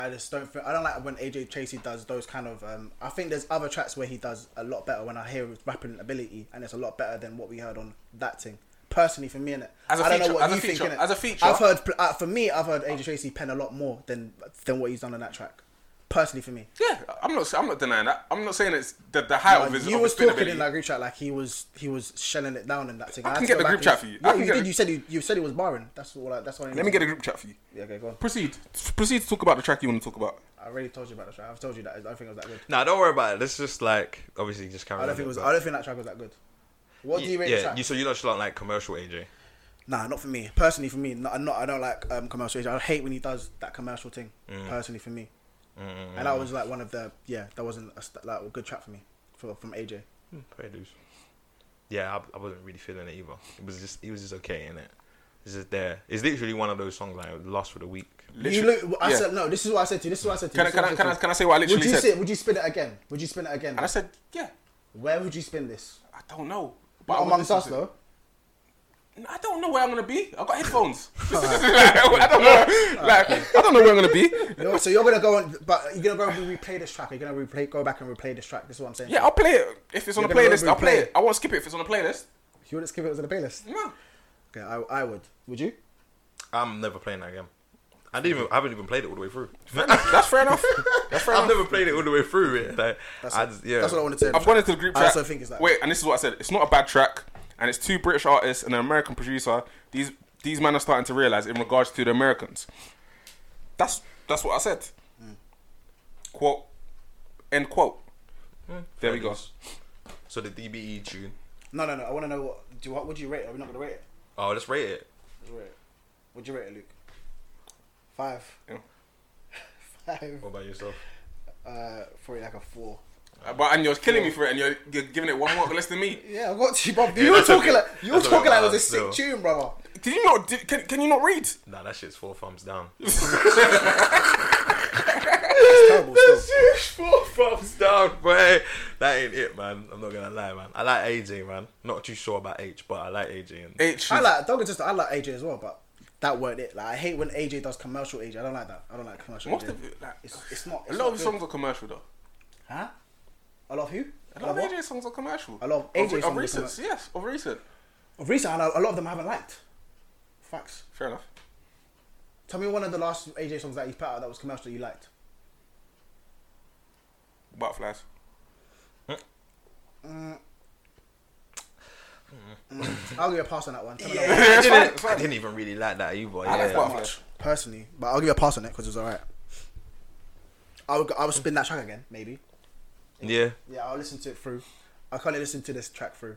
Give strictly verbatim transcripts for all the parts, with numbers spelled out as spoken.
I just don't feel, I don't like when A J Tracey does those kind of um I think there's other tracks where he does a lot better when I hear his rapping ability, and it's a lot better than what we heard on that thing. Personally, for me, innit? As a I don't feature, know what as you a feature, think, innit? as a feature, I've heard uh, for me, I've heard A J Tracey pen a lot more than than what he's done on that track. Personally, for me. Yeah, I'm not. I'm not denying that. I'm not saying it's the the height No, of his. you of was his talking ability. in that group chat like he was he was shelling it down in that thing. I had can to get go the back group and- chat for you. I Yeah, can you get did. the- You said he, you said he was barring. That's all. I, that's what I Let me get the group chat for you. Yeah, okay, go on. Proceed. Proceed to talk about the track you want to talk about. I already told you about the track. I've told you that. I don't think it was that good. Nah, don't worry about it. Let's just like obviously just carry I on. don't think it was. but- I don't think that track was that good. What do you rate yeah, the track? you so you don't like like commercial A J. Nah, not for me. Personally, for me, not, I'm not. I don't like um, commercial. I hate when he does that commercial thing. Mm. Personally, for me, Mm, and that was like one of the yeah. That wasn't a, st- like a good track for me for, from A J. Fair dues. Yeah, I, I wasn't really feeling it either. It was just it was just okay in it. It's just there. It's literally one of those songs like last for the week. You look. I yeah. said no. This is what I said to you. This is what I said to Can you. I, can I, can I, can I say what I literally Would you said? sit? Would you spin it again? Would you spin it again? And I said, yeah. Where would you spin this? I don't know. But I would amongst listen us to it. though. I don't know where I'm gonna be. I've got headphones. Like, I don't know. Like I don't know where I'm gonna be. You're, so you're gonna go on, but you're gonna go and replay this track. You're gonna replay, go back and replay this track. This is what I'm saying. Yeah, I'll play it if it's on You're a gonna go playlist. I'll play replay it. it. I won't skip it if it's on a playlist. You wouldn't skip it to the playlist. No. Okay, I, I would. Would you? I'm never playing that again. I didn't even. I haven't even played it all the way through. That's fair enough. That's fair I've enough. never played it all the way through. It. Like, That's, I it. just, yeah. That's what I wanted to say. I've gone into the group I chat. also think it's that. Wait, and this is what I said. It's not a bad track, and it's two British artists and an American producer. These these men are starting to realize in regards to the Americans. That's that's what I said. Mm. Quote. End quote. Mm, There we go. So the D B E tune. No, no, no. I want to know what. Do you, what would you rate it? Are we not gonna rate it? Oh, let's rate it. Let's rate it. Would you rate it, Luke? Five. Yeah. Five. What about yourself? Uh, probably like a four. Uh, But and you're killing me for it, and you're, you're giving it one mark less than me. Yeah, I got you, bro. Yeah, You were that's talking okay. like you were That's talking okay. like it was a Uh, sick still. tune, brother. Did you not? Did, can can you not read? Nah, that shit's four thumbs down. It's terrible. Still. Four thumbs down, boy. That ain't it, man. I'm not gonna lie, man. I like A J, man. Not too sure about H, but I like A J. And H. I like. Don't get just. I like A J as well, but that weren't it. Like I hate when A J does commercial A J. I don't like that. I don't like commercial Most A J. of it, like, It's it's not. a It's lot not of his good. songs are commercial though. Huh? I love who? A lot of what? A J songs are commercial. A lot of A J of, songs of are recent, commer- yes, of recent. Of recent, I know a lot of them I haven't liked. Facts. Fair enough. Tell me one of the last A J songs that he's put out that was commercial that you liked. Butterflies. Mm. Mm. I'll give you a pass on that one. Tell me yeah, that one. I, it's fine, didn't, it's fine. I didn't even really like that either. I Yeah, like yeah. Butterflies. Much, personally, but I'll give you a pass on it because it was alright. I would I would spin that track again, maybe. yeah. Yeah, I'll listen to it through. I can't listen to this track through.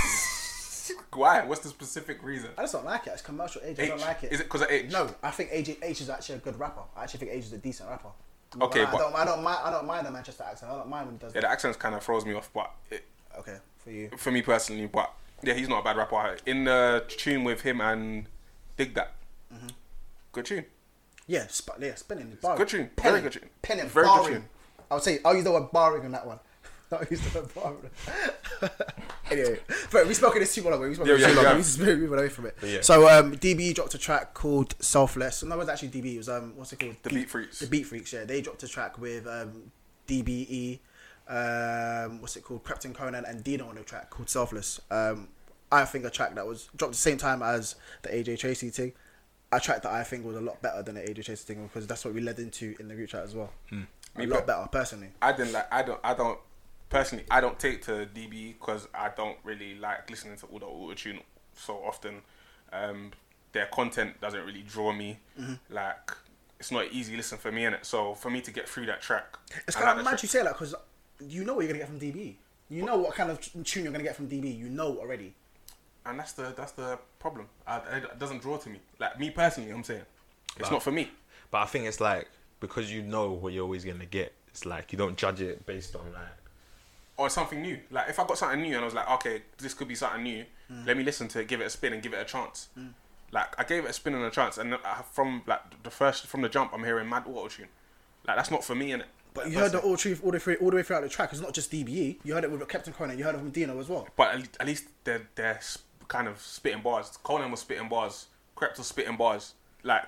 Why? What's the specific reason? I just don't like it. It's commercial A J. I H. don't like it. Is it because of H? No, I think A J H is actually a good rapper. I actually think H is a decent rapper. Okay, I, but- I don't, I don't mind. I don't mind the Manchester accent. I don't mind when he does Yeah, that. the accents kind of throws me off, but it, Okay, for you. for me personally, but yeah, he's not a bad rapper. In the tune with him and Dig That, Mm-hmm. good tune. Yeah, sp- yeah, spinning. Barring. Good tune. Penning. Very good tune. Penning. Very good barring. tune. I would say I'll use the word barring on that one. I'll use the word barring. Anyway, but we spoke of this too long ago. We spoke Yeah, of this yeah, too long yeah. ago. We just moved away from it. Yeah. So um, D B E dropped a track called Selfless. No, it was actually D B E. It was um, what's it called? The Beat Freaks. The Beat Freaks. Yeah, they dropped a track with um, D B E. Um, what's it called? Krypton Conan and Dino on a track called Selfless. Um, I think a track that was dropped the same time as the A J Tracey thing. A track that I think was a lot better than the A J Tracey thing because that's what we led into in the group chat as well. A Me lot per- better, personally. I didn't like. I don't. I don't. Personally, I don't take to D B because I don't really like listening to all the auto tune so often. Um, their content doesn't really draw me. Mm-hmm. Like it's not an easy listen for me, innit? So for me to get through that track, It's I kind like of the mad track. you say that because you know what you're gonna get from D B E. You know what kind of tune you're gonna get from D B E. You know already. And that's the that's the problem. I, it doesn't draw to me. Like me personally, I'm saying it's Wow. not for me. But I think it's like because you know what you're always gonna get. It's like you don't judge it based on like. Or something new. Like if I got something new and I was like, okay, this could be something new. Mm. Let me listen to it, give it a spin, and give it a chance. Like I gave it a spin and a chance, and I, from like the first from the jump, I'm hearing mad auto tune. Like that's not for me, innit? But Like, you heard the personally. all truth all the way all the way throughout the track. It's not just D B E. You heard it with Captain Conan. You heard it from Dino as well. But at least, at least they're they're sp- kind of spitting bars. Conan was spitting bars. Krept was spitting bars. Like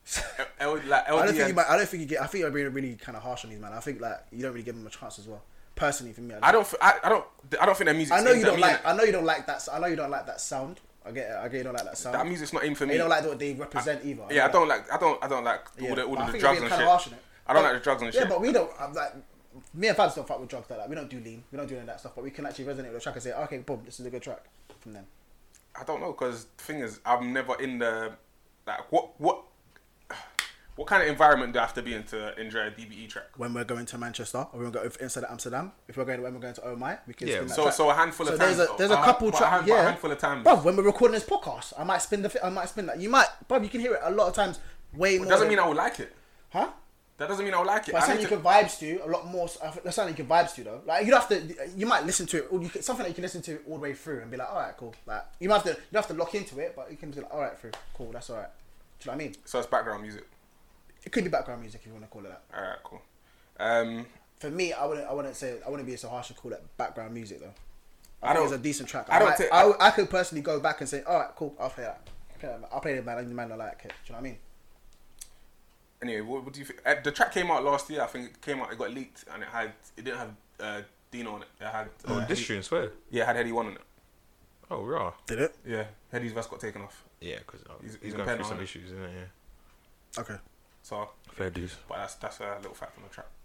L, like I don't think L D you might, I don't think you get. I think you're being really kind of harsh on these man. I think like you don't really give them a chance as well. Personally, for me, I don't. f- I, I don't. I don't think that music. I know you don't like. I know you don't like that. I know you don't like that sound. I get it. I get you don't like that sound. That music's not aimed for me. You don't like what they represent I, either. Yeah, I know don't that. like. I don't. I don't like Yeah, all the all but I of the think drugs you're and being shit. kinda harsh on it. I don't But- like the drugs and Yeah, shit. but we don't. I'm like, me and Fabs don't fuck with drugs like that. We don't do lean. We don't do any of that stuff. But we can actually resonate with the track and say, okay, boom, this is a good track from them. I don't know because the thing is, I'm never in the like what what what kind of environment do I have to be in to enjoy a D B E track? When we're going to Manchester or we're going to inside of Amsterdam, if we're going when we're going to Oh My, we can Yeah, spin that So track. so a handful So of there's times. a there's a uh, couple but a tracks, hand- but a yeah. handful of times. Bro, when we're recording this podcast, I might spin the fi- I might spin that. You might, bro, you can hear it a lot of times. Way more. It doesn't than- mean I would like it. huh? That doesn't mean I would like it. But I something need you to- can vibes to a lot more. I think That's something you can vibes to though. Like you don't have to. You might listen to it. Or you can, something that you can listen to all the way through and be like, all right, cool. Like you might have to. You don't have to lock into it, but you can be like, all right, through, cool. That's all right. Do you know what I mean? So it's background music. It could be background music if you want to call it that. All right, cool. Um, For me, I wouldn't. I wouldn't say. I wouldn't be so harsh to call it background music though. I, I think don't- it's a decent track. I I don't might- take- I, I could personally go back and say, all right, cool. I'll play that. Okay, I'll play the man. The man I like it. Do you know what I mean? anyway, what, what do you think? Uh, the track came out last year. I think it came out. It got leaked, and it had. It didn't have uh, Dino on it. It had. Uh, Oh, this Heady- tune, swear. Yeah, it had Heady One on it. Oh, raw. Did it? Yeah, Heady's verse got taken off. Yeah, because He's- he's, he's going a through pen some on it. issues, isn't it? Yeah. Okay. So, Fair dues. but that's that's a little fact on the track.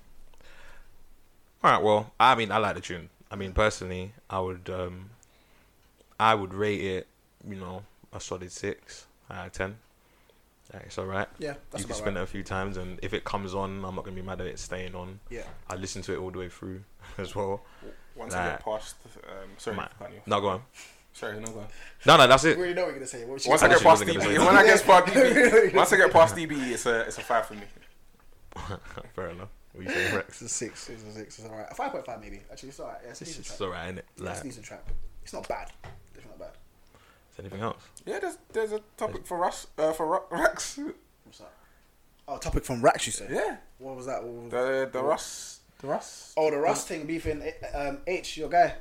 All right. Well, I mean, I like the tune. I mean, personally, I would, um, I would rate it, you know, a solid six out of ten. Like, it's all right. Yeah, that's You can about spin right. it a few times, and if it comes on, I'm not gonna be mad at it staying on. Yeah. I listen to it all the way through as well. Once I Nah. get past, um, sorry, Man. can't you? No, go on. Sorry, no go on. No, no, that's You it. already know what you're gonna say. What was she Once I gonna get She past wasn't D B, gonna say when I get past that. D B, once I get past D B, it's a it's a five for me. Fair enough. What you saying, Rex? It's a six. It's a six. It's alright. A five point five maybe. Actually, it's alright. Yeah, it's a It's decent just track. all right, innit? Yeah, Like, it's a decent track. It's not bad. It's not bad. is anything else? Yeah, there's there's a topic for us uh, for Ru- Rex. What's that? Oh, topic from Rax, you say? Yeah, What was that? What was the the Russ the Russ. Oh, the Rust thing beefing um, H, your guy.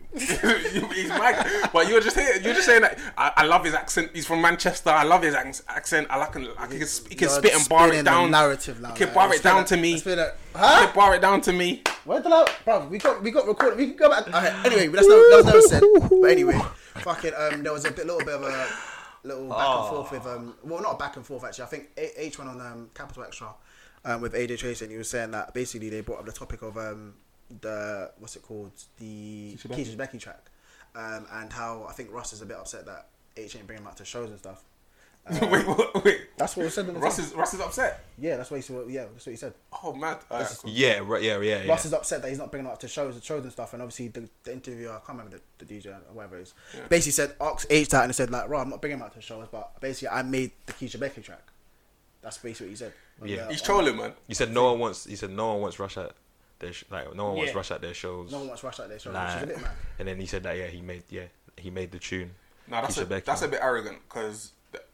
He's my, but you were just here, you were just saying that I, I love his accent. He's from Manchester. I love his ac- accent. I like him. I can, he can You're spit and bar spinning it the down. narrative now. He can man. bar You're it down spinning- to me. spinning- He Huh? can bar it down to me. Where did I, bro? We got we got recorded. We can go back. Okay, anyway, that's never, that was never said. But anyway, fucking um, there was a bit, little bit of a little back and forth with um, well, not back and forth actually. I think A- H went on um Capital Extra, um, with A J Tracy, and he was saying that basically they brought up the topic of um the what's it called the Keisha Becky. Keisha Becky track, um, and how I think Russ is a bit upset that H ain't bringing him out to shows and stuff. Um, wait, wait, wait. That's what was said. In the Russ thing. is Russ is upset. Yeah, that's what he said. Yeah, that's what he said. Oh mad. Alright, This is- cool. Yeah, right. Yeah, yeah, yeah. Ross is upset that he's not bringing him up to shows, shows and stuff. And obviously, the, the interviewer, I can't remember the, the D J or whatever it is, Yeah. basically said, asked H that and said, like, right, I'm not bringing him out to shows, but basically, I made the Keisha Becky track. That's basically what he said. On Yeah. the- He's on- trolling, man. You said no one wants. You said no one wants Rush at their sh- like no one wants Yeah. Rush at their shows. No one wants Rush out there, so Like, which is a bit mad. and then he said that yeah he made yeah he made the tune. No, that's Keisha a, Becky. that's a bit arrogant because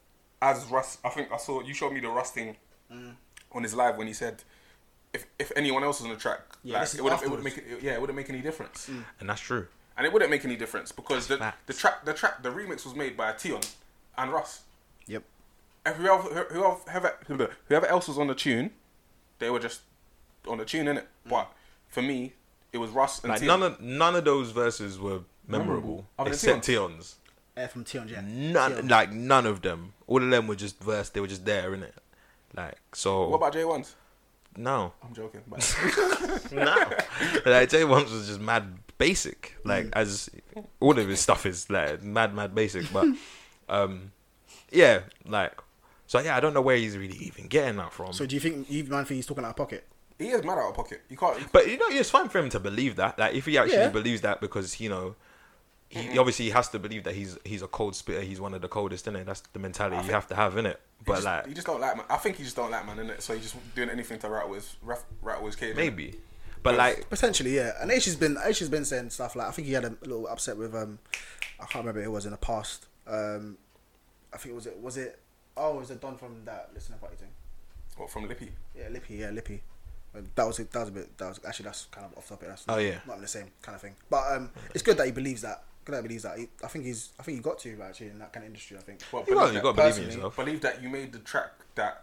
as Russ, I think I saw you showed me the Russ thing Mm. on his live when he said if if anyone else was on the track, Yeah, like, this is it would it would afterwards. make it yeah it wouldn't make any difference, And that's true. and it wouldn't make any difference because the, Facts. the track the track the remix was made by Tion and Russ. Yep. And whoever whoever whoever whoever else was on the tune, they were just on the tune, innit? But for me, it was Russ and Like Tion. none of none of those verses were memorable, Memorable. Other than except Tion's. Air from Tion, yeah. None Tion. like none of them. All of them were just verse. They were just there, innit? Like so. What about J ones? no, I'm joking. But no. Like J One's was just mad basic. Like Mm. as all of his stuff is like mad mad basic. But um, yeah, like so yeah. I don't know where he's really even getting that from. So do you think, you man think he's talking out of pocket? he is mad out of pocket. You can't. But you know, it's fine for him to believe that. Like, if he actually Yeah. believes that, because you know, he he obviously has to believe that he's he's a cold spitter. He's one of the coldest, innit? That's the mentality I you think- have to have, innit? He But just, like, he just don't like man. I think he just don't like man, innit? So he's just doing anything to rattle his ref- rattle his kid. innit? maybe. But like, Potentially, yeah. And H has been, H has been saying stuff like, I think he had a little upset with, um, I can't remember who it was in the past. Um, I think it was it, was it, oh, was it Don from that listening party thing? What from Lippy? Yeah, Lippy, yeah, Lippy. Uh, That was it. That was a bit. That was actually that's kind of off topic. That's Oh, not, yeah. not in the same kind of thing. But um, it's good that he believes that. Good that he believes that. He, I think he's. I think he got to actually in that kind of industry. I think. Well, you got you got to believe in personally- yourself. believe that you made the track that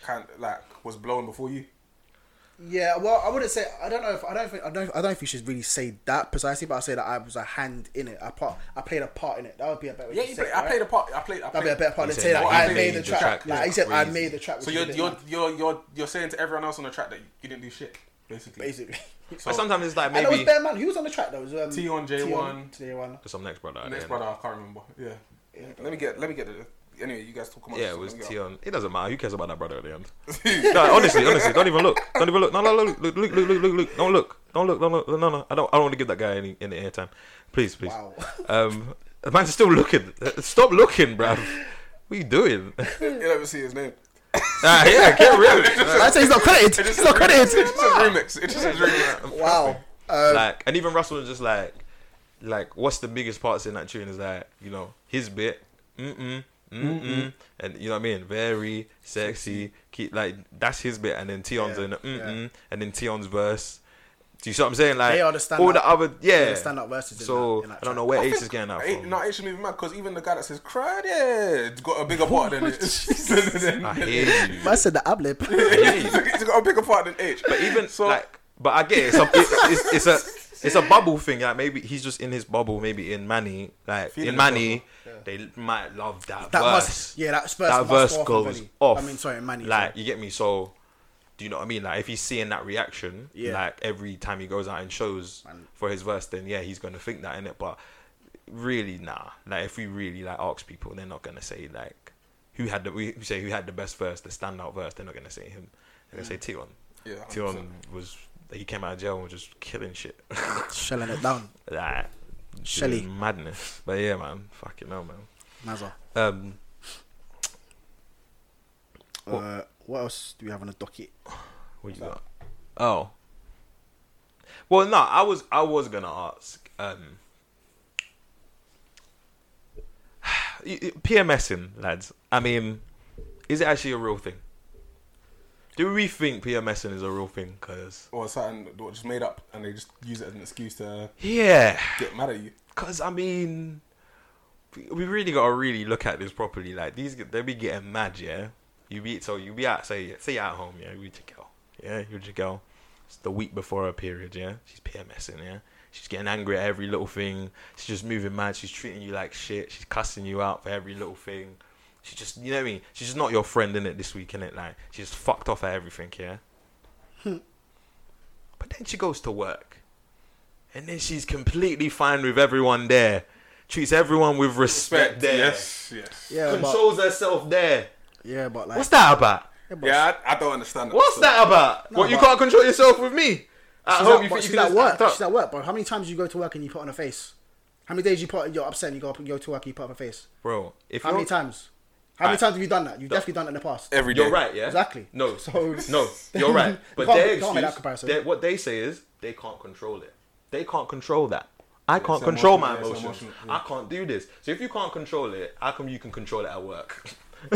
kind like was blown before you? Yeah, well, I wouldn't say. I don't know if I don't think I don't. I don't know if you should really say that precisely, but I say that I was a hand in it. I part. I played a part in it. That would be a better way Yeah, to you say play, it, I right? played a part. I played. I That'd be played. a better part You than said say that what I you made made the the track. track Like is he said, I crazy. made the track. So which you're he didn't you're, like, you're you're you're saying to everyone else on the track that you didn't do shit, basically. basically. So, But sometimes it's like And that was maybe bare man. Who was on the track? That was um, T on J one. J one. some next brother. at the Next end. brother, I can't remember. Yeah. Yeah, Let me get. Let me get the. Anyway, you guys talk about. Yeah, this, it was let me get Tion. It doesn't matter. Who cares about that brother at the end? No, honestly, honestly, don't even look. Don't even look. No, no, look, look, look, look, look, look, look. Don't look. Don't look. Don't look. No, no. I don't. I don't want to give that guy any any airtime. Please, please. Wow. Um, the man's still looking. Stop looking, bruv. What are you doing? You never see his name. Ah, yeah, get real. I say he's not credited. He's not credited. It just says remix. It just says remix. Wow. Um, Like, and even Russell was just like, like, what's the biggest parts in that tune is that, you know, his bit, mm mm, mm mm, and you know what I mean, very sexy. Keep like that's his bit, and then Tion's Yeah, in the mm mm, yeah. and then Tion's verse. Do you see what I'm saying? Like They are the stand all up- the other, yeah. the stand up verses. In So that, in that I don't track. know where I Ace think- is getting that Eight, from. no, H is even mad because even the guy that says credit got a bigger part than it. I hear you. I said the ab lib. I hear you. He's got a bigger part than H. But even So- like, but I get it. It's a, it, it's, it's a, it's a bubble thing. Like maybe he's just in his bubble. Maybe in Manny, like Feeling in his Manny, bubble. they might love that, That verse. must, yeah, that verse, that must verse go off goes already. off. I mean, sorry, Manny. Like sorry. you get me. So, do you know what I mean? Like if he's seeing that reaction, Yeah. like every time he goes out and shows Man. for his verse, then yeah, he's gonna think that in it. But really, nah. Like if we really like ask people, they're not gonna say like who had the we say who had the best verse, the standout verse. They're not gonna say him. They're gonna say Tion. Yeah, one hundred Tion percent. was he came out of jail and was just killing shit. Shelling it down. Like Shelly. doing madness. But yeah, man, fucking hell, man. Mazza. Um, Uh, what else do we have on the docket? what you got? Oh, well, no, I was I was gonna ask. Um, PMSing, lads. I mean, is it actually a real thing? Do we think PMSing is a real thing? Cause Or something that was just made up and they just use it as an excuse to yeah, get mad at you. cause I mean, we- we really gotta really look at this properly. Like these, they be getting mad, yeah. You be so you be out, say say you're at home, yeah. You with your girl, yeah. You with your girl. It's the week before her period, yeah. She's PMSing, yeah. She's getting angry at every little thing. She's just moving mad. She's treating you like shit. She's cussing you out for every little thing. She just, you know what I mean? She's just not your friend, innit, this week, innit? Like, she's just fucked off at everything, yeah? But then she goes to work. And then she's completely fine with everyone there. Treats everyone with respect, there. Yes, yes. Yeah, but, Controls herself there. yeah, but like, What's that about? yeah, but Yeah, I, I don't understand that. What's So- that about? No, what, you but- can't control yourself with me? At She's home, at, you but think she's you can at just work. act up? She's at work, bro. How many times do you go to work and you put on a face? How many days you put you're upset and you go you go to work and you put on a face? Bro, if How you're... many times? How many Right. times have you done that? You've definitely done it in the past. Every day. You're right, yeah? Exactly. No, So- no, you're right. But can't- their you can't make that excuse, comparison. their- what they say is they can't control it. They can't control that. I can't it's control emotional, my yeah, it's emotions. emotional, I can't do this. So if you can't control it, how come you can control it at work?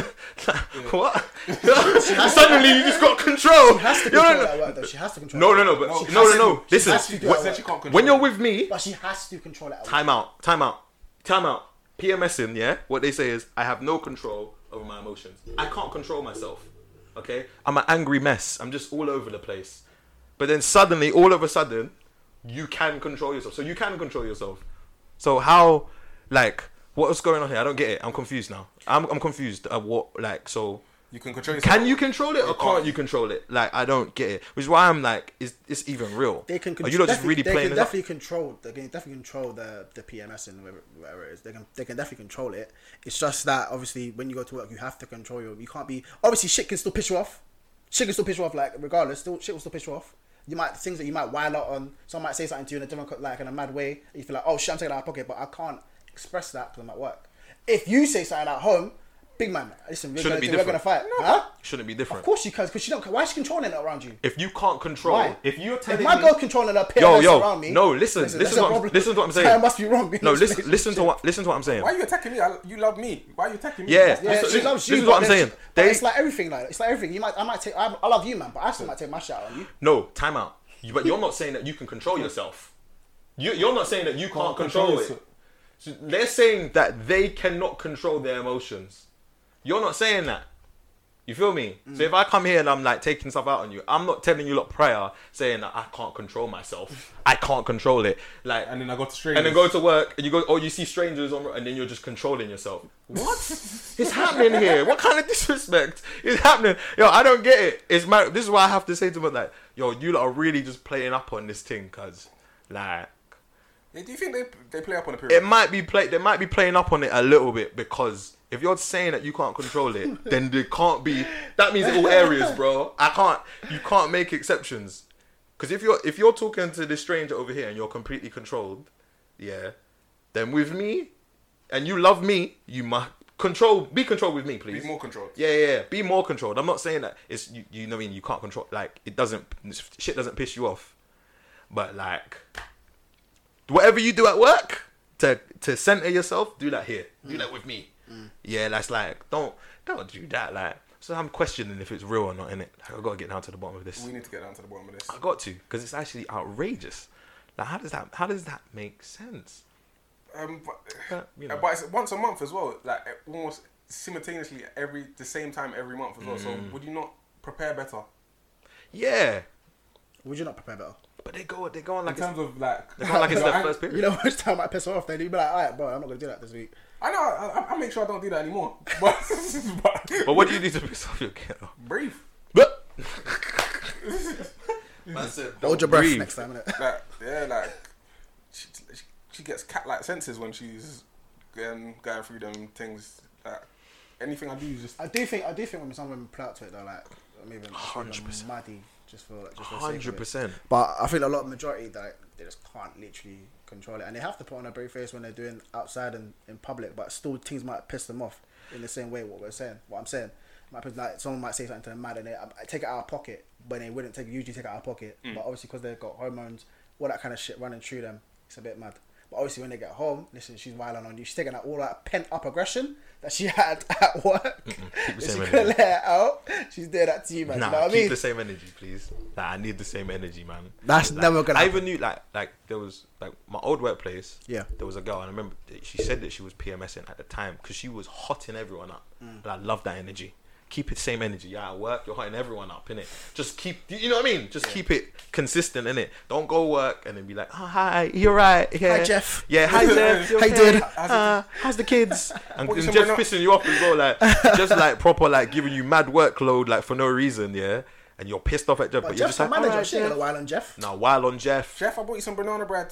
What? Suddenly you just got control. She has to You know, control no, that work though. She has to control. no, it. no, no, but No, no, she no, has no. to- Listen, has to do what- it at Said she work. can't control when you're it. with me, But she has to control it. At work. time out, time out, time out. PMSing, yeah. What they say is I have no control over my emotions. I can't control myself. Okay, I'm an angry mess. I'm just all over the place. But then suddenly, all of a sudden, you can control yourself. So you can control yourself. So how, like, what's going on here? I don't get it. I'm confused now. I'm I'm confused. At what, like, so You can control yourself. can you control it or You can't can't. you control it? Like, I don't get it. Which is why I'm like, is this even real? They can. Are Con- you not just definitely- really they playing can it up? definitely control. They can definitely control the the P M S and whatever, whatever it is. They can they can definitely control it. It's just that obviously when you go to work, you have to control your. You can't be obviously shit can still piss you off. Shit can still piss you off. Like regardless, still shit will still piss you off. You might things that you might wild out on. Someone might say something to you in a different like in a mad way. You feel like oh shit, I'm taking it out of pocket, but I can't express that because I'm at work. If you say something at home, big man, listen, we're, Shouldn't gonna, be we're gonna fight, different. huh? Shouldn't be Of different. course you can, because she don't. Why is she controlling it around you? If you can't control, Why? if you're If telling my me, girl's controlling her P M S yo, yo, around me, no, listen, listen, that's to a what, I'm- problem. listen to what I'm Something saying. must be wrong. in No, this listen, listen to relationship. what, listen to what I'm saying. Why are you attacking me? I, you love me. Why are you attacking me? Yeah. That's- Yeah, This- she this- loves this you. is but what I'm then saying. she- but They- it's like everything. Like it's like everything. You might, I might take. I, I love you, man, but I still might take my shit out on you. No, time out. You, but you're not saying that you can control yourself. You, you're not saying that you can't, Can't control, control it. yourself. So they're saying that they cannot control their emotions. You're not saying that. You feel me? Mm. So if I come here and I'm like taking stuff out on you, I'm not telling you lot prior saying that I can't control myself. I can't control it. Like, and then I go to strangers. And then go to work and you go, or you see strangers on, and then you're just controlling yourself. What is happening here? What kind of disrespect is happening? Yo, I don't get it. It's my, this is why I have to say to them like, yo, you lot are really just playing up on this thing, cause like. Yeah, do you think they they play up on the period? It might be play. They might be playing up on it a little bit because. If you're saying that you can't control it, then there can't be. That means all areas, bro. I can't. You can't make exceptions. Because if you're if you're talking to this stranger over here and you're completely controlled, yeah, then with me, and you love me, you must control. Be controlled with me, please. Be more controlled. Yeah, yeah, yeah. Be more controlled. I'm not saying that it's you. You know what I mean? You can't control. Like it doesn't. Shit doesn't piss you off. But like, whatever you do at work to to center yourself, do that here. Do that with me. Mm. Yeah, that's like don't don't do that. Like, so I'm questioning if it's real or not. In it, like, I got to get down to the bottom of this. We need to get down to the bottom of this. I got to because it's actually outrageous. Like, how does that how does that make sense? Um, but, but, you know. but it's once a month as well. Like almost simultaneously every the same time every month as well. Mm. So would you not prepare better? Yeah. Would you not prepare better? But they go they go on like in terms of like they go on like it's their first period. You know how much time I piss off? Then you'd be like, alright, bro, I'm not gonna do that this week. I know. I, I make sure I don't do that anymore. But, but, but what do you do to piss off your girl? Breathe. But hold your breath next time, innit? Like, yeah, like she, she, she gets cat-like senses when she's um, going through them things. Like anything I do, is just I do think I do think when some women play out to it though, like maybe hundred percent muddy, just for like just for hundred percent. But I think a lot of majority like they just can't literally control it, and they have to put on a brave face when they're doing outside and in public. But still, things might piss them off in the same way. What we're saying, what I'm saying, might piss, like someone might say something to them mad, and they I take it out of pocket, but they wouldn't take usually take it out of pocket. Mm. But obviously, because they've got hormones, all that kind of shit running through them, it's a bit mad. But obviously, when they get home, listen, she's wilding on you. She's taking out all that pent up aggression that she had at work. Keep the she same couldn't energy. let it out. She's doing that to you, man. Nah, you know what keep I mean? the same energy, please. Like, I need the same energy, man. That's like, never gonna I happen. even knew, like, like there was, like, my old workplace. Yeah. There was a girl, and I remember that she said that she was PMSing at the time because she was hotting everyone up. Mm. But I love that energy. Keep it the same energy. Yeah, at work, you're hotting everyone up, innit? Just keep, you know what I mean? Just yeah. keep it consistent, innit? Don't go work and then be like, oh, hi, you're right. Yeah. Hi, Jeff. Yeah, hi, Jeff. How you doing? Uh, how's the kids? And, and Jeff's pissing you off as well, like, just like proper, like, giving you mad workload, like, for no reason, yeah? And you're pissed off at Jeff, but, but you're Jeff's just like, manager. right, She ain't got a while on Jeff. No, while on Jeff. Jeff, I bought you some banana bread.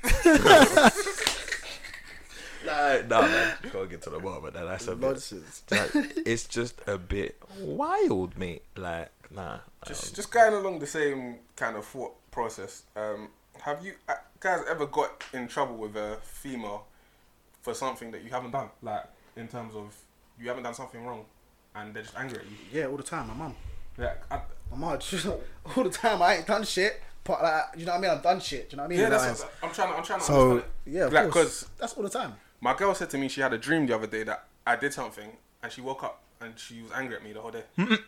Like, nah, man, you gotta get to the bottom of that. That's a bit, like, it's just a bit wild, mate. Like, nah. Just, um, just going along the same kind of thought process. Um, have you uh, guys ever got in trouble with a female for something that you haven't done? Like, in terms of you haven't done something wrong, and they're just angry at you. Yeah, all the time. My mum. Yeah, I, my mum. All the time. I ain't done shit. But like, you know what I mean? I've done shit. Do you know what I mean? Yeah, that's what, I'm trying. To, I'm trying to so, understand it. Yeah, of like, course. Cause that's all the time. My girl said to me she had a dream the other day that I did something, and she woke up and she was angry at me the whole day.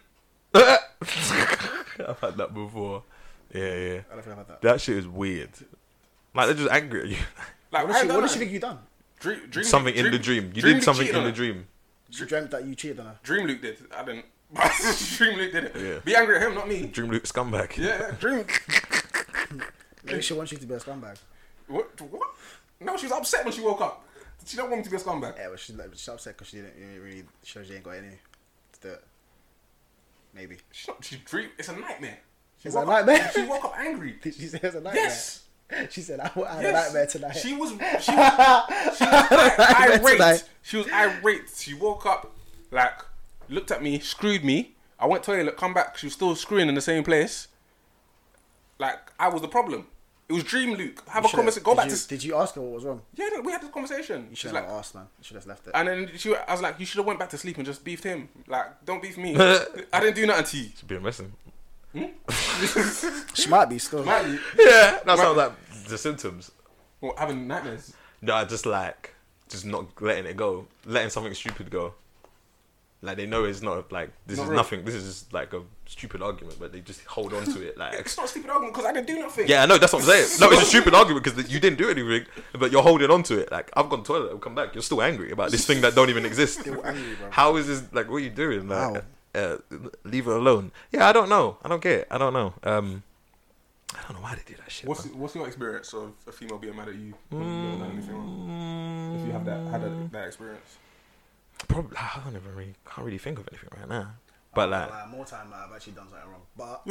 I've had that before. Yeah, yeah. I don't think I've had that. That shit is weird. Like, they're just angry at you. Like, what, does she, what does she think you done? Dream, dream, something dream, in the dream. You dream did something in the her. dream. She dreamt that you cheated on her. Dream Luke did. I didn't. Dream Luke did it. Yeah. Be angry at him, not me. Dream Luke scumbag. Yeah, yeah, Dream. Maybe she wants you to be a scumbag. What? What? No, she was upset when she woke up. She don't want me to be a scumbag. Yeah, but she's, like, she's upset because she didn't really. She knows she ain't got any to do it. Maybe. She's not. She dream. It's a nightmare. She it's a woke nightmare. Up, she woke up angry. Did she say it's a nightmare? Yes. She said I had yes. a nightmare tonight. She was. She was. She was I, irate. Tonight. She was irate. She woke up, like, looked at me, screwed me. I went to the toilet, come back. She was still screwing in the same place. Like, I was the problem. It was Dream Luke. Have you a conversation. Go did back you, to. Did you ask her what was wrong? Yeah, we had this conversation. You should have have like, asked, man. You should have left it. And then she, I was like, you should have went back to sleep and just beefed him. Like, don't beef me. I didn't do nothing to you. Should be a messing. Hmm? She might be still. Might be. Yeah, that sounds like the symptoms. What, having nightmares? No, just like, just not letting it go, letting something stupid go. Like, they know it's not like this not is real. nothing. This is just like a stupid argument, but they just hold on to it. Like, It's not a stupid argument because I didn't do nothing. yeah, I know, that's what I'm saying. No, it's a stupid argument because you didn't do anything, but you're holding on to it. Like, I've gone to the toilet, I'll come back. You're still angry about this thing that don't even exist. Still angry, bro. How is this? Like, what are you doing? Like, Wow. uh, leave it alone. Yeah, I don't know. I don't get it. I don't know. Um, I don't know why they do that shit. What's man. what's your experience of a female being mad at you when you haven't done anything wrong? If you have that had that, that experience. Probably, I don't even really can't really think of anything right now. But like, like more time like, I've actually done something wrong. But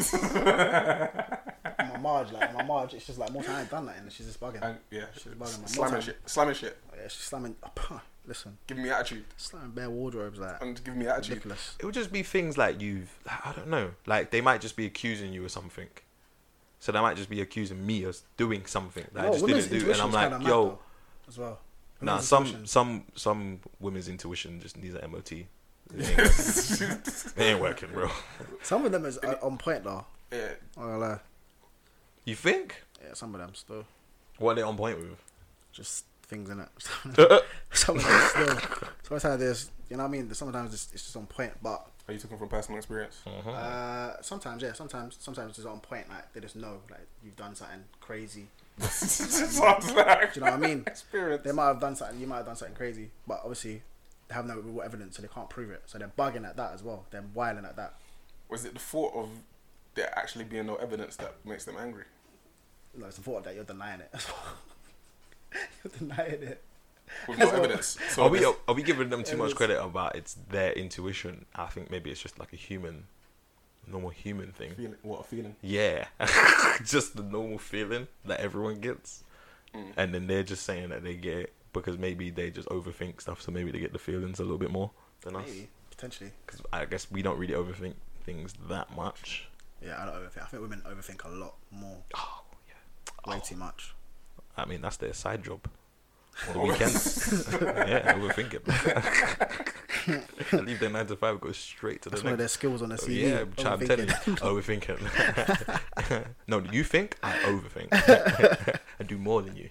my Marge, like my Marge, it's just like more time I've done that, and she's just bugging. And, yeah, She's bugging. Man. slamming More shit, slamming shit, Yeah, she's slamming. Oh, listen, giving me attitude, slamming bare wardrobes like and giving me attitude. ridiculous. it would just be things like you've, like, I don't know, like they might just be accusing you of something. So they might just be accusing me of doing something that I No, just women's didn't do, and I'm intuition's like, kinda mad yo, though, as well. nah, Women's some intuition. some some women's intuition just needs an M O T. It ain't, it ain't working, bro. Some of them is uh, on point though. Yeah, Oh, lie. You think? Yeah, some of them still What are they on point with? just things in it. Some of them still. Sometimes there's, you know what I mean. Sometimes it's, it's just on point, but are you talking from personal experience? uh, sometimes yeah, sometimes sometimes it's on point. Like they just know, like you've done something crazy. Sounds like Do you know what I mean? experience. They might have done something. You might have done something crazy, but obviously they have no real evidence, so they can't prove it. So they're bugging at that as well. They're whiling at that. Was it the thought of there actually being no evidence that makes them angry? No, it's the thought of that you're denying it. You're denying it. With no Well, evidence. So Are we this- are we giving them too it much was- credit about it's their intuition? I think maybe it's just like a human, normal human thing. feeling, what a feeling. Yeah, just the normal feeling that everyone gets, Mm. and then they're just saying that they get it because maybe they just overthink stuff, so maybe they get the feelings a little bit more than us. Maybe potentially. Because I guess we don't really overthink things that much. Yeah, I don't overthink. I think women overthink a lot more. Oh yeah, Way Oh. too much. I mean that's their side job. On the weekends, yeah, overthink it. Leave their nine to five, go straight to the That's next. one of their skills on the Oh, C V. yeah, child, I'm telling you, Overthinking. overthinking. No, you think I overthink. I do more than you.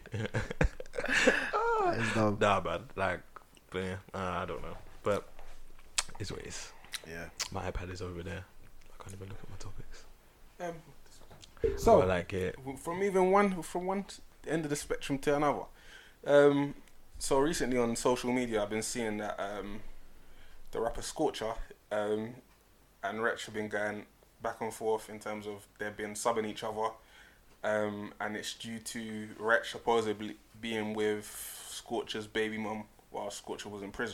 It's dumb. Nah, man. Like, but yeah, uh, I don't know. But it's what it is. Yeah. My iPad is over there. I can't even look at my topics. Um, So so I like it. from even one from one end of the spectrum to another. Um, so recently on social media, I've been seeing that um, the rapper Scorcher um, and Wretch have been going back and forth in terms of they've been subbing each other, um, and it's due to Wretch supposedly being with Scorcher's baby mum while Scorcher was in prison.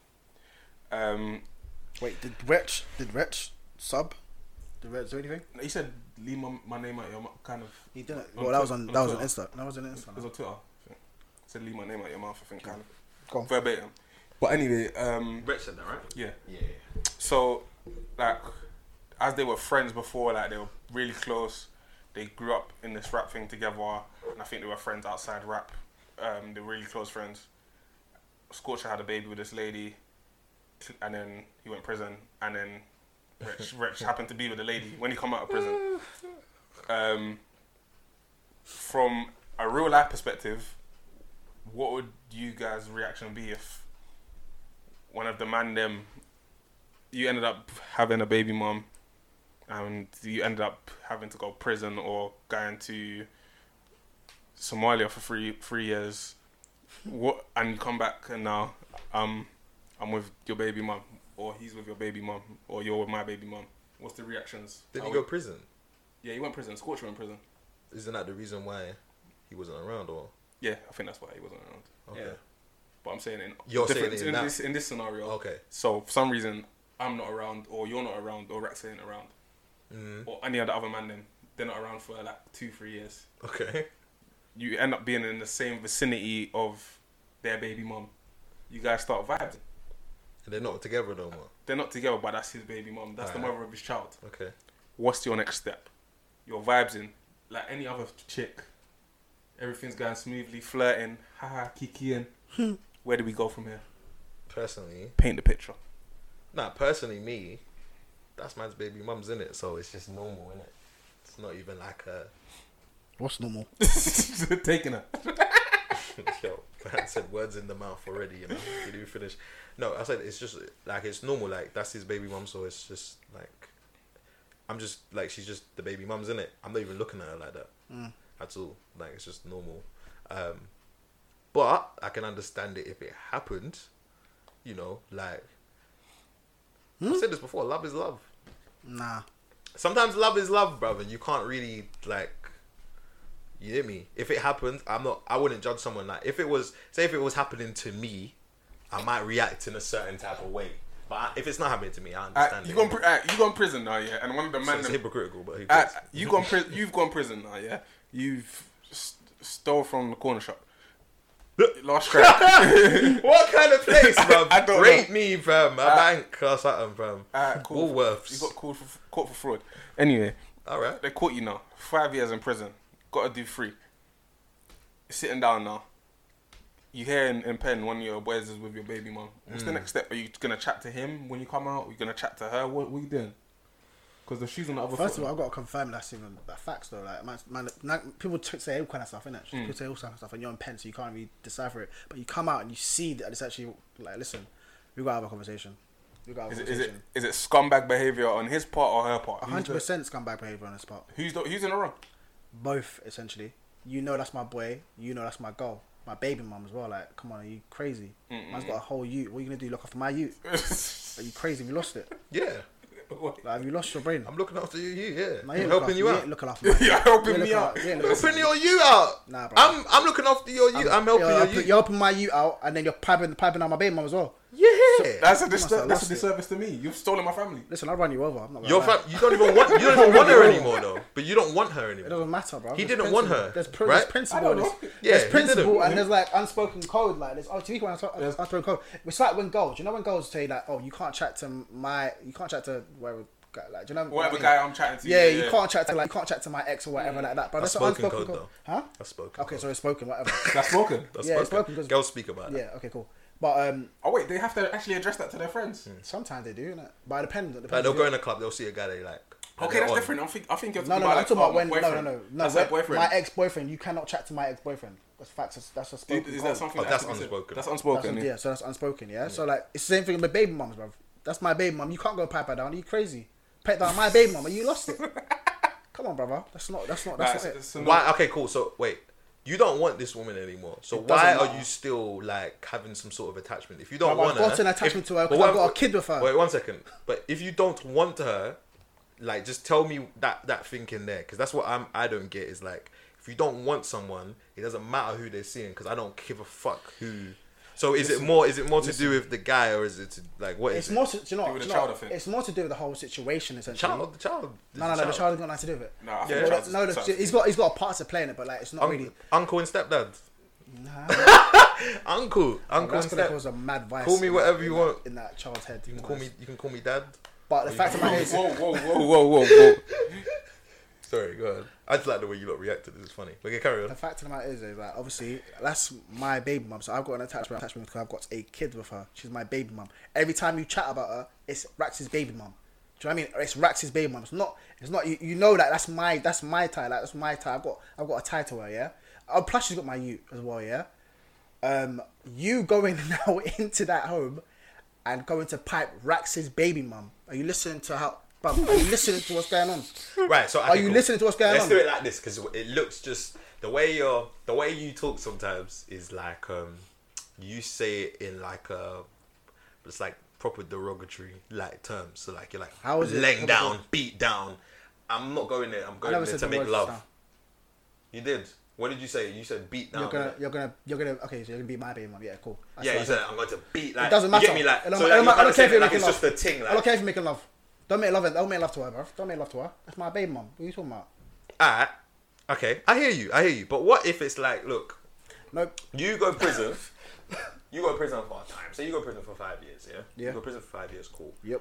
Um, Wait, did Wretch did Wretch sub? Did Wretch do anything? he said, "Leave my, my name out your mouth," kind of. He didn't. On Well, that was Twi- on on that was on Twitter. Insta. That was on Insta. It was on Twitter. I think. Said, "Leave my name out your mouth." I think kind of Go on. verbatim. But anyway, um, Brett said that, right? yeah. Yeah. So, like, as they were friends before, like they were really close. They grew up in this rap thing together, and I think they were friends outside rap. Um, they were really close friends. Scorcher had a baby with this lady, and then he went to prison, and then Wretch, Wretch happened to be with the lady when he come out of prison. Um, from a real life perspective, what would you guys' reaction be if one of the man them you ended up having a baby mom and you ended up having to go to prison or going to Somalia for three three years, what and you come back and now um I'm with your baby mom or he's with your baby mom or you're with my baby mom? What's the reactions? Did How he go would- prison? Yeah, he went to prison. Scorcher went to prison. Isn't that the reason why he wasn't around, or? Yeah, I think that's why he wasn't around. Okay. Yeah. But I'm saying in You're saying different- in in, that- this in this scenario. Okay. So for some reason I'm not around or you're not around or Rex ain't around Mm. or any of the other man then they're not around for like two three years. Okay. You end up being in the same vicinity of their baby mom. You guys start vibing. And they're not together no more. They're not together, but that's his baby mom. That's the Alright. mother of his child. Okay. What's your next step? Your vibes in like any other chick. Everything's going smoothly, flirting, haha, kikiing. Where do we go from here? Personally, Paint the picture. nah. Personally, me, that's man's baby mum's in it, so it's just normal, innit? It's not even like a. What's normal? Taking her. Yo, I said words in the mouth already, you know. You do finish. No, I said it's just like it's normal. Like that's his baby mum, so it's just like I'm just like she's just the baby mum's in it. I'm not even looking at her like that Mm. at all. Like it's just normal. Um, but I can understand it if it happened. You know, like Hmm? I've said this before. Love is love. Nah. Sometimes love is love, brother. You can't really like. You hear me? If it happens, I'm not. I wouldn't judge someone like. If it was, say, if it was happening to me, I might react in a certain type of way. But I, if it's not happening to me, I understand. Uh, you it. gone, pri- uh, you gone prison now, yeah. And one of the So men. it's hypocritical, but who Uh, cares? you gone pri- You've gone prison now, yeah. You've st- stole from the corner shop. Last scrap. What kind of place, bro? I don't Rape know. me, fam. A Uh, bank or something, fam. Uh, cool. Woolworths. You got called for, caught for fraud. Anyway, All right. they caught you now. Five years in prison. Got to do three. You're sitting down now. You hear in, in pen one of your boys is with your baby mum. What's Mm. the next step? Are you gonna chat to him when you come out? Are you gonna chat to her? What, what are you doing? Because the shoes on the other First foot. of all, I've got to confirm that's even that facts though. Like, man, man, man people t- say all kind of stuff, innit? Mm. People say all kind of stuff, and you're on pen, so you can't really decipher it. But you come out and you see that it's actually like, listen, we gotta have a conversation. We gotta have Is a it, is it conversation. is it scumbag behavior on his part or her part? A Who's hundred the- percent scumbag behavior on this part. Who's the, who's in the wrong? Both essentially. You know that's my boy. You know that's my girl. My baby mum as well. Like, come on, are you crazy? Mm-mm. Man's got a whole ute. What are you gonna do? Look after my ute? Are you crazy? Have you lost it? Yeah. Like, have you lost your brain? I'm looking after you, you yeah. No, I'm ain't helping look you after- out. ain't looking after my You're helping ain't me looking out. you ain't I'm looking helping your you out. Nah, bro. I'm I'm looking after your you. I'm, helping you're, your helping- you. You're helping my you out, and then you're piping piping on my baby mum as well. Yeah. That's a must dis- have that's lost a it. disservice to me. You've stolen my family. Listen, I'll run you over. I'm not gonna Your lie. fam- you don't even want you don't even want her anymore though. But you don't want her It anymore. doesn't matter, bro. He There's didn't want principle. her, There's, pr- right? there's principle. I don't There's, know. Yeah, there's he principle, didn't. and there's like unspoken code. Like there's oh, to me when there's unspoken code. It's like when girls, you know, when girls say like, oh, you can't chat to my, you can't chat to wherever, like, do you know? Whatever what I guy mean? I'm chatting to. Yeah, you can't chat to like, you can't chat to my ex or whatever like that. But That's that's an spoken unspoken code, code, though. huh? That's spoken. Okay, so it's spoken, whatever. That's spoken. That's Yeah, it's spoken. spoken 'cause- Girls speak about it. Yeah, okay, cool. But um, Oh wait, they have to actually address that to their friends. sometimes they do, innit? But it depends. It Like depends they'll who- go in a club, they'll see a guy they like. and Okay, they're that's on. different. I think I think you're No, talking no, about I'm like, talking oh, about when. No, no, boyfriend. no, no. That's when- their boyfriend. My ex-boyfriend, you cannot chat to my ex-boyfriend. That's facts. That's, that's a spoken Is code. that something Oh, that that's has to be said? unspoken. That's That's unspoken. un- yeah. yeah, so that's unspoken, yeah? So, like, it's the same thing with baby mums, bro. That's my baby mum. You can't go pipe her down. Are you crazy? Pet down my baby mum, and you lost it. Come on, brother. That's not, that's not, Nah, that's it's- not it. it's a no- Why? Okay, cool. So wait, you don't want this woman anymore. So It why doesn't are matter. you still like having some sort of attachment? If you don't But I've want got her, an attachment if- to her but 'cause what- I've got a kid with her. Wait one second. But if you don't want her, like just tell me that that thinking there, because that's what I'm. I don't get is like if you don't want someone, it doesn't matter who they're seeing, because I don't give a fuck who. So is it more? Is it more to do with the guy, or is it to, like what is It's it? more to, do you know, with do the you know, child, I think. it's more to do with the whole situation, essentially. Child, the child. No, no, no, the child has got nothing to do with it. No, I think Yeah. the Well, child's- no, the, child's- he's got he's got a part to play in it, but like it's not Un- really. Uncle and stepdad. Nah, Uncle, uncle that's and gonna step. cause a mad vice. Call me in whatever that- you in that- want. in that child's head. You can call me. You can call me dad. But the fact of the matter is, Whoa, whoa, whoa, whoa, whoa, whoa. Sorry, go ahead. I just like the way you lot reacted. This is funny. Okay, carry the on. fact of the matter is, is like obviously that's my baby mum. So I've got an attachment attachment because I've got a kid with her. She's my baby mum. Every time you chat about her, it's Rax's baby mum. Do you know what I mean? It's Rax's baby mum. It's not. It's not. You, you know that that's my that's my tie. Like that's my tie. I've got I've got a tie to her. Yeah. Oh, plus she's got my ute as well. Yeah. Um, you going now into that home and going to pipe Rax's baby mum. Are you listening to how? Bruv, are you listening to what's going on? Right. So Are okay, you cool. listening to what's going Let's on? do it like this because it looks just the way you're the way you talk sometimes is like um you say it in like a it's like proper derogatory like terms. So like you're like How is it? laying down, beat down. I'm not going there. I'm going never there said to the make words love. just now. You did. What did you say? You said beat down. You're gonna, innit? you're gonna, you're gonna. Okay, so you're gonna be my baby mum. Yeah, cool. That's yeah, what you I said I'm going to beat. Like, It doesn't You matter. get me? Like, I don't, so I like, don't, you're I don't kinda care if saying you're like making it's love. just a ting. I Like, don't care if you're making love. Don't make love. Don't make love to her, bro. Don't make love to her. That's my baby mum. What are you talking about? alright, okay, I hear you. I hear you. But what if it's like, look, Nope. you go prison. You go prison for a time. So you go prison for five years. Yeah. Yeah. You go prison for five years. Cool. Yep.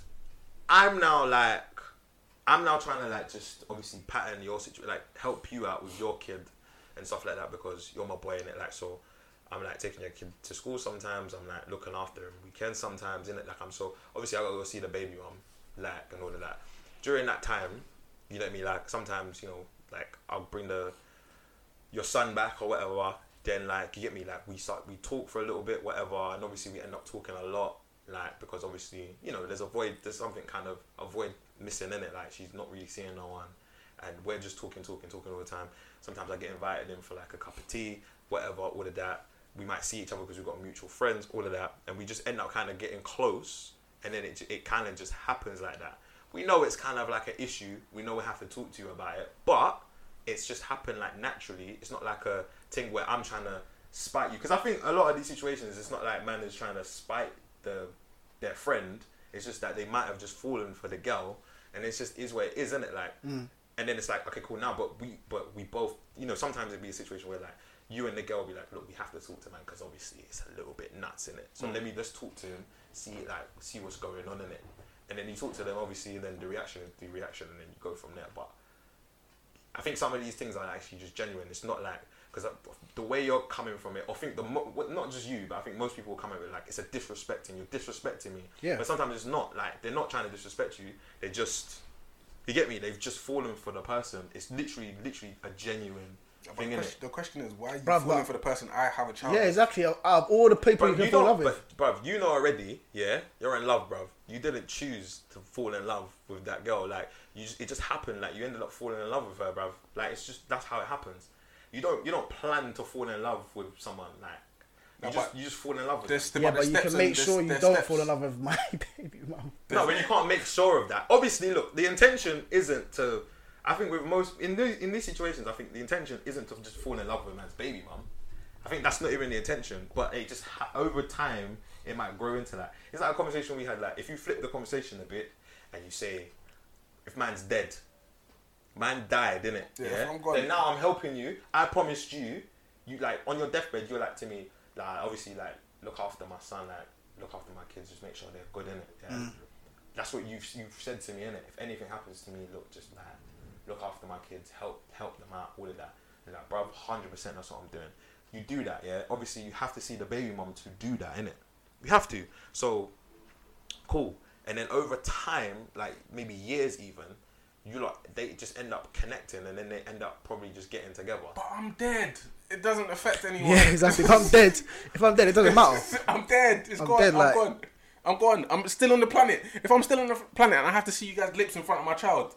I'm now like, I'm now trying to like just obviously pattern your situation, like help you out with your kid and stuff like that because you're my boy in it. Like so, I'm like taking your kid to school sometimes. I'm like looking after him weekends sometimes in it. Like I'm so obviously I gotta go see the baby mom, like and all of that. During that time, you let me like sometimes you know like I'll bring the your son back or whatever. Then like you get me like we start we talk for a little bit whatever, and obviously we end up talking a lot. Like because obviously you know there's a void, there's something kind of a void missing in it. Like she's not really seeing no one, and we're just talking, talking, talking all the time. Sometimes I get invited in for like a cup of tea, whatever, all of that. We might see each other because we've got mutual friends, all of that, and we just end up kind of getting close. and then it it kind of just happens like that. We know it's kind of like an issue. We know we have to talk to you about it, but it's just happened like naturally. It's not like a thing where I'm trying to spite you, because I think a lot of these situations, it's not like man is trying to spite the their friend. It's just that they might have just fallen for the girl, and it's just is what it is, isn't it? Like, Mm. and then it's like, okay, cool, now, but we, but we both, you know, sometimes it'd be a situation where like you and the girl be like, look, we have to talk to man, because obviously it's a little bit nuts in it. So Mm. let me just talk to him, see like see what's going on in it, and then you talk to them, obviously, and then the reaction is the reaction, and then you go from there. But I think some of these things are actually just genuine. It's not like, because the way you're coming from it, I think the mo- not just you, but I think most people come at it like it's a disrespecting. You're disrespecting me. Yeah. But sometimes it's not. Like, they're not trying to disrespect you. They just, you get me? They've just fallen for the person. It's literally, literally a genuine But thing, the, innit? question, the question is, why are you Bruv, falling but- for the person I have a child Yeah, with? exactly. Out of all the people you Bruv, can you fall in don't, love with. but, bruv, you know already, yeah? You're in love, bruv. You didn't choose to fall in love with that girl. Like, you just, it just happened. Like, you ended up falling in love with her, bruv. Like, it's just, that's how it happens. You don't, you don't plan to fall in love with someone. Like, you, No, just, but you just fall in love with There's them. the- Yeah, but but the you steps can and make there's- sure you there's don't steps. fall in love with my baby mum. No, but you can't make sure of that. Obviously, look, the intention isn't to. I think with most in these in these situations, I think the intention isn't to just fall in love with a man's baby mum. I think that's not even the intention. But it just ha- over time, it might grow into that. It's like a conversation we had. Like, if you flip the conversation a bit and you say, "If man's dead, man died, innit? Yeah, Yeah. I'm gone. Then now I'm helping you. I promised you. You like on your deathbed, you're like to me, like obviously like look after my son, like look after my kids, just make sure they're good, innit? Yeah. Mm. That's what you've you've said to me, innit? If anything happens to me, look, just like look after my kids, help help them out, all of that. And like, bruv, hundred percent, that's what I'm doing. You do that, yeah. Obviously, you have to see the baby mum to do that, innit? You have to. So, cool. And then over time, like maybe years even, you lot they just end up connecting, and then they end up probably just getting together. But I'm dead. It doesn't affect anyone. Yeah, exactly. If I'm dead, if I'm dead, it doesn't matter. I'm dead. It's I'm gone. dead, I'm like- gone. I'm gone. I'm still on the planet. If I'm still on the planet and I have to see you guys' lips in front of my child,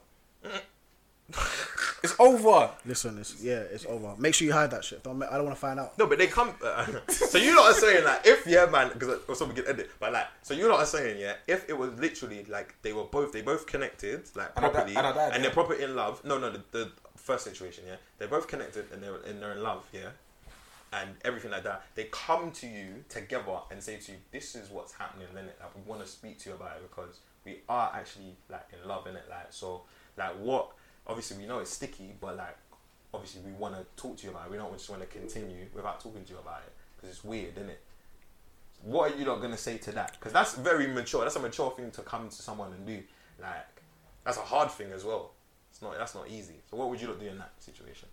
it's over. Listen, it's yeah, it's over. Make sure you hide that shit. Don't. ma- I don't want to find out. No, but they come. Uh, so you lot are saying like, if yeah, man, because also we can end it. But like, so you lot are saying yeah, if it was literally like they were both, they both connected like And I di- properly, and I died, and yeah. they're proper in love. No, no, the, the first situation, yeah, they're both connected and they're and they're in love, yeah, and everything like that. They come to you together and say to you, "This is what's happening, innit? Like, we want to speak to you about it because we are actually like in love, innit? Like, so like what? Obviously, we know it's sticky, but like." Obviously, we want to talk to you about it. We don't just want to continue without talking to you about it because it's weird, isn't it? What are you not gonna say to that? Because that's very mature. That's a mature thing to come to someone and do. Like, that's a hard thing as well. It's not. That's not easy. So, what would you not do in that situation?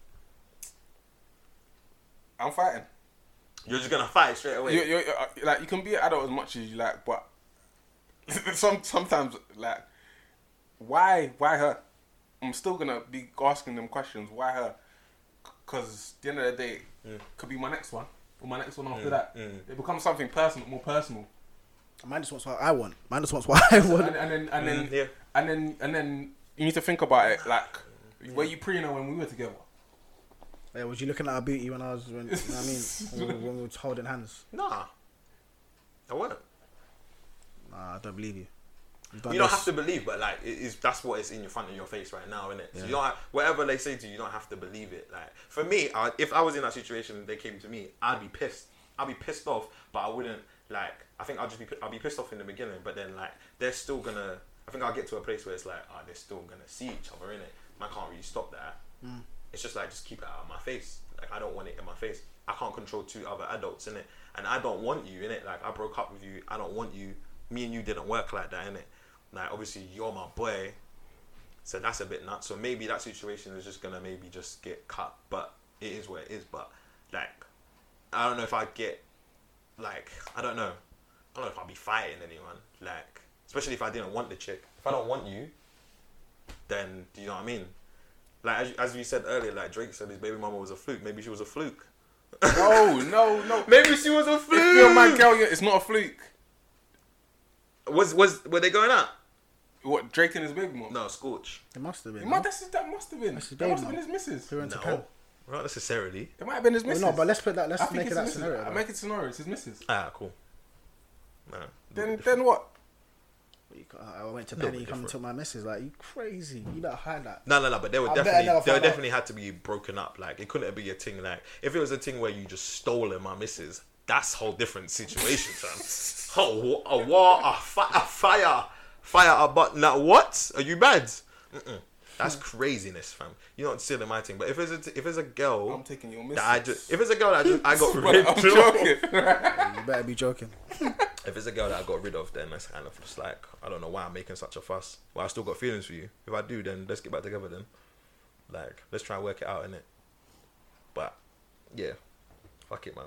I'm fighting. You're just gonna fight straight away. You, you, uh, like you can be an adult as much as you like, but some sometimes like why why her? I'm still gonna be asking them questions. Why her? Because at the end of the day, Mm. could be my next one or my next one after Mm, that. mm. It becomes something personal, more personal. Man just wants what I want. Man just wants what I want. And, and then and then Mm, yeah. and then and then you need to think about it. Like, were you preying on when we were together? Yeah, was you looking at our beauty when I was, when, you know what I mean, when we, when we were holding hands? Nah, I won't. Nah, I don't believe you. You've done You don't this. have to believe, but like it is. That's what is in your front of your face right now, innit? So Yeah. you don't have, whatever they say to you, you don't have to believe it. Like for me, I, if I was in that situation and they came to me, I'd be pissed. I'd be pissed off, but I wouldn't like. I think I'll just be. I'll be pissed off in the beginning, but then like they're still gonna. I think I'll get to a place where it's like, ah, oh, they're still gonna see each other, innit? Man can't really stop that. Mm. It's just like just keep it out of my face. Like I don't want it in my face. I can't control two other adults, innit? And I don't want you, innit? Like I broke up with you. I don't want you. Me and you didn't work like that, innit? Like obviously you're my boy, so that's a bit nuts. So maybe that situation is just gonna maybe just get cut, but it is what it is. But like, I don't know if I get like I don't know, I don't know if I'll be fighting anyone. Like especially if I didn't want the chick. If I don't want you, then do you know what I mean? Like as, as we said earlier, like Drake said his baby mama was a fluke. Maybe she was a fluke. No, no, no. Maybe she was a fluke. If you're my girl, yeah, it's not a fluke. Was was were they going out? What, Drake and his baby mom? No, Scorch. It must have been. It no? might, that's his, that must have been. That's his That baby must have been mum. his missus. Who went to No, Pen? not necessarily. It might have been his Well, missus. no, but let's put that. Let's I think make it's it that his missus. scenario. I though. make it scenario. It's his missus. Ah, cool. No. Then, then what? You ca- I went to Little Penny, bit come and different. took my missus. Like, you crazy? You better hide that. No, no, no. But there would I bet I definitely, never there found out. definitely had to be broken up. Like it couldn't be a thing. Like if it was a thing where you just stolen my missus, that's a whole different situation, fam. Oh, a war, a, fi- a fire, fire, a but now what? Are you mad? Mm-mm. That's craziness, fam. You're not stealing my thing. But if it's a t- if it's a girl, I'm taking your that I missus. just if it's a girl that I, just, I got Brother, rid I'm of, joking. You better be joking. if it's a girl that I got rid of, then that's kind of just like I don't know why I'm making such a fuss. Well, I still got feelings for you. If I do, then let's get back together. Then, like, let's try and work it out, innit? But yeah, fuck it, man.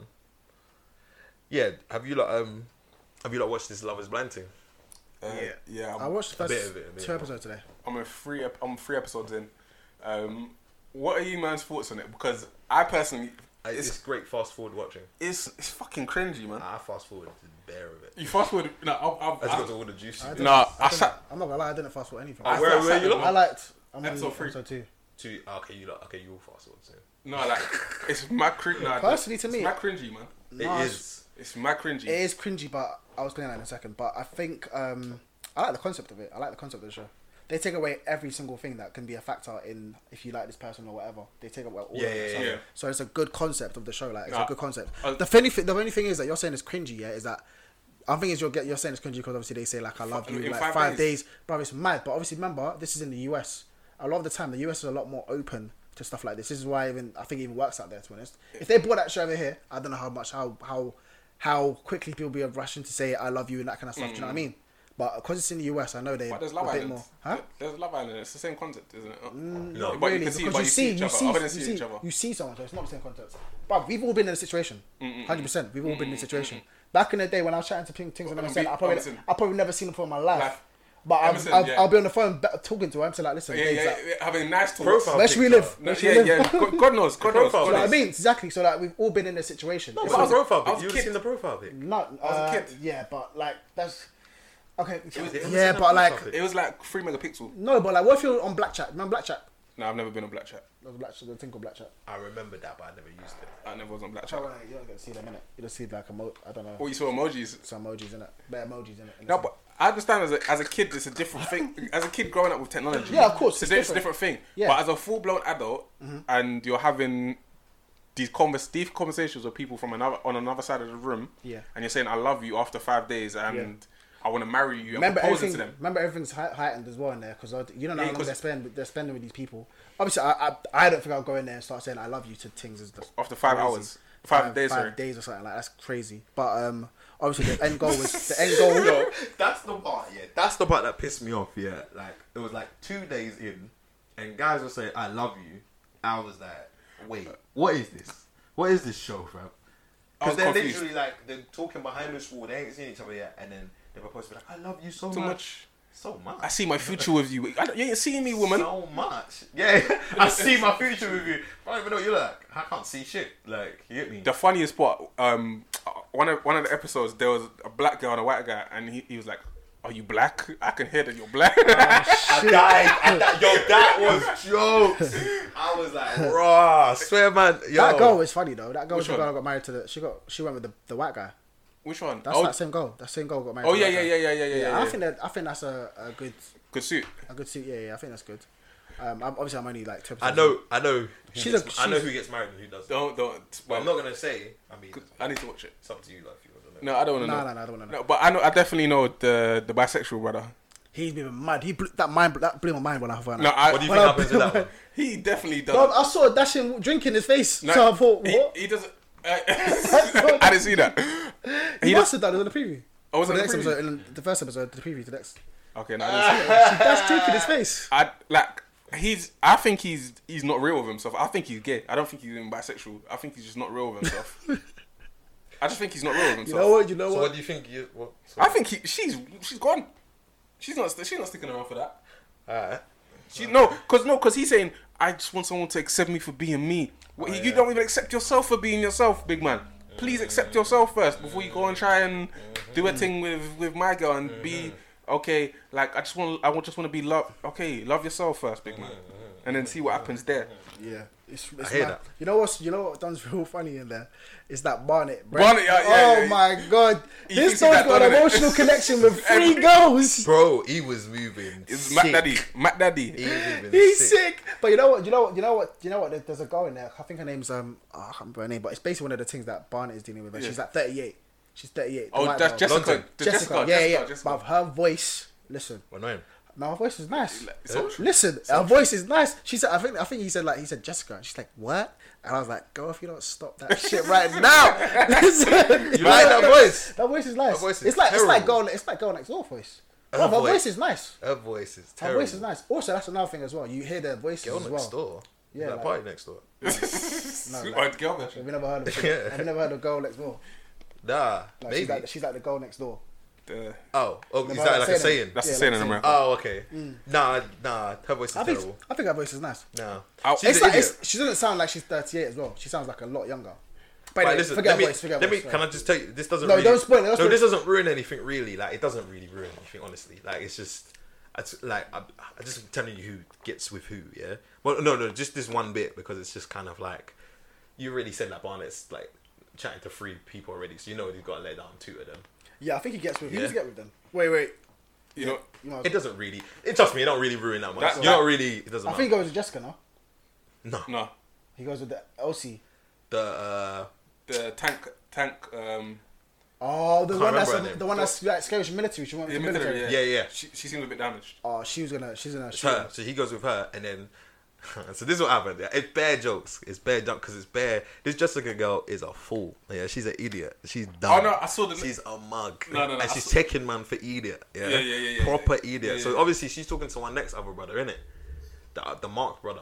Yeah, have you lot um have you lot watched this Love Is Blind thing? Uh, Yeah. yeah. I I'm, watched the A bit first of it, a bit two of it. episodes today. I'm a three. ep- I'm three episodes in. Um, what are you man's thoughts on it? Because I personally, Uh, It's, it's great fast forward watching. it's it's fucking cringy, man. I fast forward to the bare of it. You fast forward. No, I've, I I've, just got I've, to all the juicy. I bits. didn't- Nah, I I didn't- sat- I'm not gonna lie, I didn't fast forward anything. Oh, I where sat- where sat you with look? I liked. I'm Episode on three. episode two. To okay, you lot. Okay, you all fast forward soon. no, like it's mad cringy. No, Personally, to it's me- mad cringy, man. No, It it's- is. It's mad cringy. It is cringy, but I was going to that in a second. But I think um, I like the concept of it. I like the concept of the show. They take away every single thing that can be a factor in if you like this person or whatever. They take away all Yeah, of it. yeah, So, yeah. so it's a good concept of the show. Like it's Nah, a good concept. I- the funny, thi- the only thing is that you're saying is cringy. Yeah, is that I think is you're get you're saying it's cringy because obviously they say like I love you in like five five, days. days. Bro, it's mad. But obviously remember this is in the U S. A lot of the time the U S is a lot more open to stuff like this. This is why even I think it even works out there. To be honest, if they brought that show over here, I don't know how much how how how quickly people be rushing to say I love you and that kind of stuff. Do you know what I mean? But because it's in the U S, I know they But there's a Love bit Island. more. Huh? There's Love Island. It's the same concept, isn't it? No. but you Really, can see, because but you you see, see each you other. see, Other than you see see, each other. you see someone, so it's not the same context. But we've all been in a situation, Mm, hundred percent. We've all been in a situation. Back in the day when I was chatting to Ping Tings and Um, Emerson, be- I probably, Emerson. I probably never seen him before in my life. Life. But I'll, Emerson, I'll, yeah. I'll be on the phone be- talking to him to like, listen, Yeah, babes, yeah, like, yeah, having nice talks. Profile where should we picture. live? No, Where should yeah, we live? yeah. God God knows. God knows. profile God You know what I knows. mean? Exactly. So like we've all been in a situation. No, It's but not- the profile I was pic. a You would kid. seen the profile pic. Not, I was a uh, kid. yeah, but like that's okay. was- yeah, but like It was like three megapixel. no, but like what if you're on Black Chat? Remember Black Chat? No, I've never been on Black Chat. There was a Black Chat, the thing called Black Chat. I remember that, but I never used it. I never was on Black Chat. Oh, you don't get to see them in it. You just see like emo- I don't know, Or you saw emojis. some emojis in it, better emojis in it. No, but I understand as a, as a kid, it's a different thing. As a kid growing up with technology, Yeah, of course, it's, it's a, it's a different. different thing. Yeah. But as a full blown adult, and you're having these convers deep conversations with people from another on another side of the room, Yeah. and you're saying I love you after five days, and Yeah. I want to marry you, and remember proposing everything. to them. Remember everything's hei- heightened as well in there because you don't know Yeah, how long 'cause- they're spending. They're spending with these people. Obviously, I, I I don't think I'll go in there and start saying I love you to things as the After five crazy. hours. Five days, five sorry. days or something like that's crazy. But um, obviously the end goal was the end goal. Yo, that's the part. Yeah, that's the part that pissed me off. Yeah, like it was like two days in, and guys were saying "I love you." I was like, "Wait, what is this? What is this show, fam?" I Because was they're confused. literally like they're talking behind this wall. They ain't seen each other yet, and then they're supposed to be like, "I love you so Too much, much. so much." I see my future with you. I don't, you ain't seeing me, woman. So much. Yeah, I see my future with you. I don't even know what you're like. I can't see shit. Like, you get me? The funniest part, um, one of one of the episodes, there was a black girl and a white guy, and he, he was like, "Are you black? I can hear that you're black." I died. I died. Yo, that was jokes. I was like, raw. I swear, man. Yo. That girl was funny though. That girl was Which the girl one? that got married to the. She got. She went with the, the white guy. Which one? That's oh, that same girl. That same girl got married. oh to yeah, the yeah, white yeah, guy. yeah, yeah, yeah, yeah. I yeah. think that I think that's a, a good Good suit. a good suit. Yeah, yeah. I think that's good. Um, I'm, obviously I'm only like two I episodes know. I know. Who She's gets, a- I know she's- who gets married and who doesn't. Don't don't. But I'm not gonna say. I mean, I need to watch it. it's up to you, like, if you want to know. No, I don't want in. to No, know. no, no, I don't want to know. No, but I know. I definitely know the the bisexual brother. He's been mad. He blew, that mind that blew my mind when I found No, out. I, What do you When think I- happens in that one? he definitely does. Bro, I saw a dashing drink in his face, No, so I thought, he, what? he doesn't. Uh, I didn't see that. He, He must does. have done it in the preview. Oh, was For it the the next preview? episode, in the first episode, the preview, the next. Okay, no, I didn't see that. That's drink in his face. I like. He's. I think he's. He's not real with himself. I think he's gay. I don't think he's even bisexual. I think he's just not real with himself. I just think he's not real with You himself. know what? You know So what? what do you think? You what? So, I think he. She's. She's gone. She's not. She's not sticking around for that. Alright. She no, cause no, cause he's saying I just want someone to accept me for being me. Well, Oh, you yeah. don't even accept yourself for being yourself, big man. Please accept yourself first before you go and try and do a thing with with my girl and be okay. Like I just want, I want just want to be love. Okay, love yourself first, big man, and then see what happens there. Yeah. It's, it's I hear mad. that. You know what's you know what Don's real funny in there? It's that Barnett. Brett. Barnett, yeah, yeah, oh yeah. my god, He this thinks he's Don's that got Don, an innit? emotional connection with three girls. Bro, he was moving. It's sick. Mac Daddy. Mac Daddy. He was moving He's sick. sick. But you know what? You know what? You know what? You know what? There- There's a girl in there. I think her name's um. Oh, I can't remember her name, but it's basically one of the things that Barnett is dealing with. And Yeah. She's like thirty-eight. She's thirty-eight. the Oh, white that's girl. Jessica. London. The Jessica. Jessica. Yeah, Jessica, yeah. Jessica. But her voice. Listen. What name? No, her voice is nice. It's all true. Listen, her voice is nice. She said, I think, I think he said like he said Jessica. She's like, what? And I was like, girl, if you don't stop that shit right now, listen. You like that voice? That voice is nice. Her voice is it's like it's like terrible. girl, it's like girl next door voice. Her Her, her voice- voice is nice. Her voice is Her terrible. voice is nice. Also, that's another thing as well. You hear their voices Girl as next well. door. Yeah, That like- party next door. No, Oh, like, girl version. have you never heard of? Yeah. Have you never heard of girl next door? Nah, Like, maybe. she's like she's like the girl next door. The- oh, oh, is Never that heard like that a saying? That's Yeah, the saying like in saying. America. Oh, okay. Nah, nah. Her voice is I think terrible. I think her voice is nice. Nah. I'll- She's It's an like idiot. it's, she doesn't sound like she's thirty-eight as well. She sounds like a lot younger. But Right, anyway, listen, forget let me, voice. Forget let me, voice. can I just tell you, this doesn't No, really, don't spoil it, don't no, spoil this it. doesn't ruin anything really. Like, it doesn't really ruin anything, honestly. Like, it's just, it's like, I, I just telling you who gets with who, yeah? Well, no, no, just this one bit, because it's just kind of like, you already said that Barnett's, like, chatting to three people already, so you know he's got to let down two of them. Yeah, I think he gets with. Who Yeah. does he get with them? Wait, wait. You know, You know, It doesn't really, it trust me, it don't really ruin that much. That- you that- don't really, it doesn't I matter. think he goes with Jessica now. No. no. He goes with the L C. The, uh, The tank, tank, um, Oh, the Can't one that's remember her name. the one that's like scary military. She went yeah, with the military. military, yeah. Yeah, yeah. She, she seems a bit damaged. Oh, she was gonna. She's gonna It's shoot her. her. So he goes with her, and then so this is what happened. Yeah. It's bare jokes. It's bare jokes because it's bare. This Jessica girl is a fool. Yeah, she's an idiot. She's dumb. Oh, no, I saw the- She's a mug. No, no, no, And I she's saw- taking man for idiot. Yeah, Yeah, yeah, yeah, yeah, Proper yeah. idiot. Yeah, yeah, so yeah. obviously she's talking to one next other brother, innit? The the Mark brother.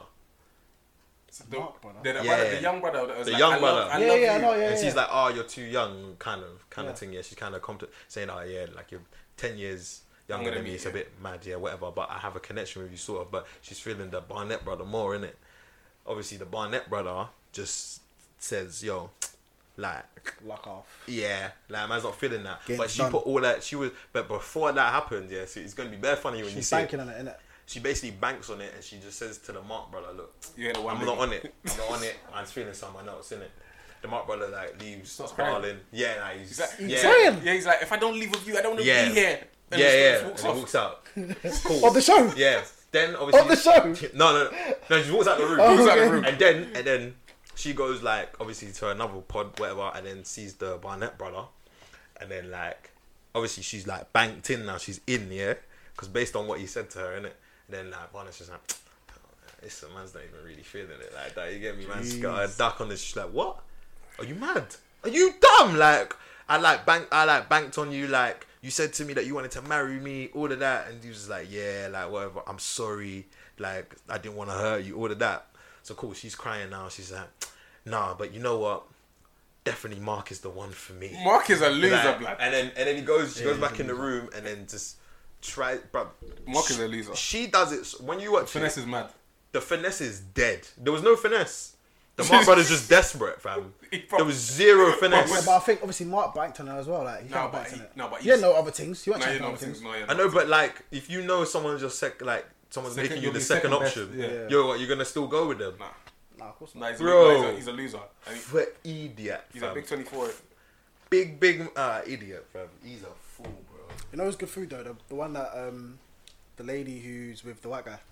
The, Mark brother. the, the, Yeah. brother, the young brother that was The like, young I brother. Love, I Yeah, love yeah, I you. know, yeah. and she's like, "Oh, you're too young," kind of, kind Yeah. of thing. Yeah, she's kind of come to saying, "Oh, yeah, like you're ten years younger than me. It's a bit mad, yeah, whatever." But I have a connection with you, sort of. But she's feeling the Barnett brother more, innit? Obviously, the Barnett brother just says, "Yo, like, Lock off. yeah, like man's not feeling that." Getting but she done. put all that. She was, but before that happened, yeah. So it's gonna be bare funny when you She's see banking it. on it, innit? She basically banks on it, and she just says to the Mark brother, "Look, You ain't the one. I'm baby. not on it. I'm not on it. I'm feeling someone else in it." The Mark brother like leaves, Starts crying. crawling. Yeah, nah, he's, He's like, yeah, he's crying. like, yeah, he's like, if I don't leave with you, I don't want to Yeah. be here. And yeah, just- yeah. just And walks he off. walks out. Cool. Of the show. Yeah. Then obviously Of the show. No, no, no. She walks out the room. Oh, Walks out the okay. room. And then and then she goes like obviously to another pod, whatever, and then sees the Barnett brother, and then like obviously she's like banked in now. She's in, yeah, because based on what he said to her, innit? And then like Barnett's just like, this man's not even really feeling it like that. You get me, man's got a duck on this. She's like, what? Are you mad? Are you dumb? Like I like bank. I like banked on you. Like you said to me that you wanted to marry me. All of that, and he was like, yeah, like whatever. I'm sorry. Like I didn't want to hurt you. All of that. So cool. She's crying now. She's like, nah, but you know what? Definitely Mark is the one for me. Mark is a loser, Like, blood. and then and then he goes. She Yeah, goes he's back a in the loser. room and then just try. Bro, Mark is a loser. She does it when you watch Finesse it. is mad. The finesse is dead. There was no finesse. The Mark brother's just desperate, fam. He There was zero Yeah, finesse. but I think obviously Mark banked on her as well. Like he No, kind of but banked he- on it. no, but he didn't he's- know other things. He went No, checking you know other things. things. No, yeah, I know, but like, if you know someone's just sec, like someone's Second- making you you'll the be second, second best, option, yeah. you're what? You're gonna still go with them? Nah, Nah, of course nah, not. he's a, Bro. Bro. He's, a, he's a loser. And he, For idiot, he's fam. a big twenty-four. big, big uh, idiot, fam. He's a fool, bro. You know, it's good food though. The, the one that um, the lady who's with the white guy.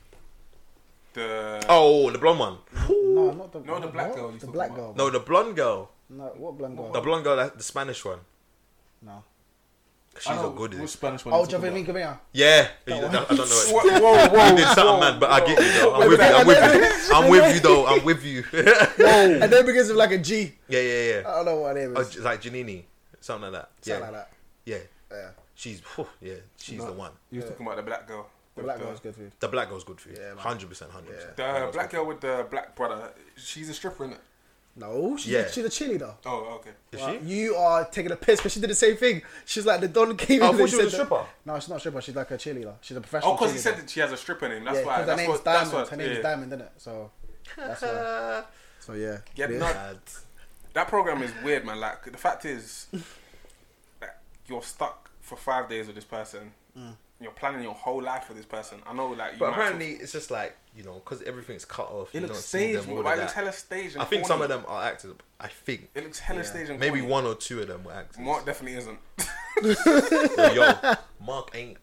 The Oh, the blonde one. No, not the No, the black what? girl he's The talking black about. girl. No, the blonde girl. No, what blonde girl? The blonde girl, that- the Spanish one. No. She's I know a good. which Spanish one. Oh, you're talking Javelin about. Gavina. Yeah, That I one. don't know. It. Whoa, whoa, whoa, You did something, whoa, man, but I get you though. I'm Wait, with you. wait, I'm with wait, you. wait, I'm wait, with wait. you though. I'm with you. And then begins with like a G. Yeah, yeah, yeah. I don't know what her name Oh, is. j- like Janini, something like that. Yeah, Something like that. yeah. Yeah. She's, whew, yeah, she's No. the one. You was talking about the black girl. The black girl's good food. The black girl's good for you. Yeah, man. Hundred percent, hundred percent. The black girl with the black brother. She's a stripper, innit? No, she's, Yeah. a, she's a cheerleader. Oh, okay. Is Like, she? you are taking a piss because she did the same thing. She's like the Don came Oh, I in thought and she was a said that- stripper. No, she's not a stripper. She's like a cheerleader. She's a professional. Oh, because he cheerleader. said that she has a stripper name. That's yeah, why. because her That's name's what. That's Diamond. what. Her name is yeah. Diamond, isn't it? So that's why. So yeah. Yeah, Yeah. no, Mad. that program is weird, man. Like the fact is, like, you're stuck for five days with this person. Mm. you're planning your whole life for this person. I know, like. You But might apparently, it's just like you know, because everything's cut off. It you looks don't see staged. them, all Why of it looks that. hella staged? And I think corny. some of them are actors. I think It looks hella Yeah. staged and maybe corny. one or two of them were actors. Mark definitely isn't. Yo, Mark ain't.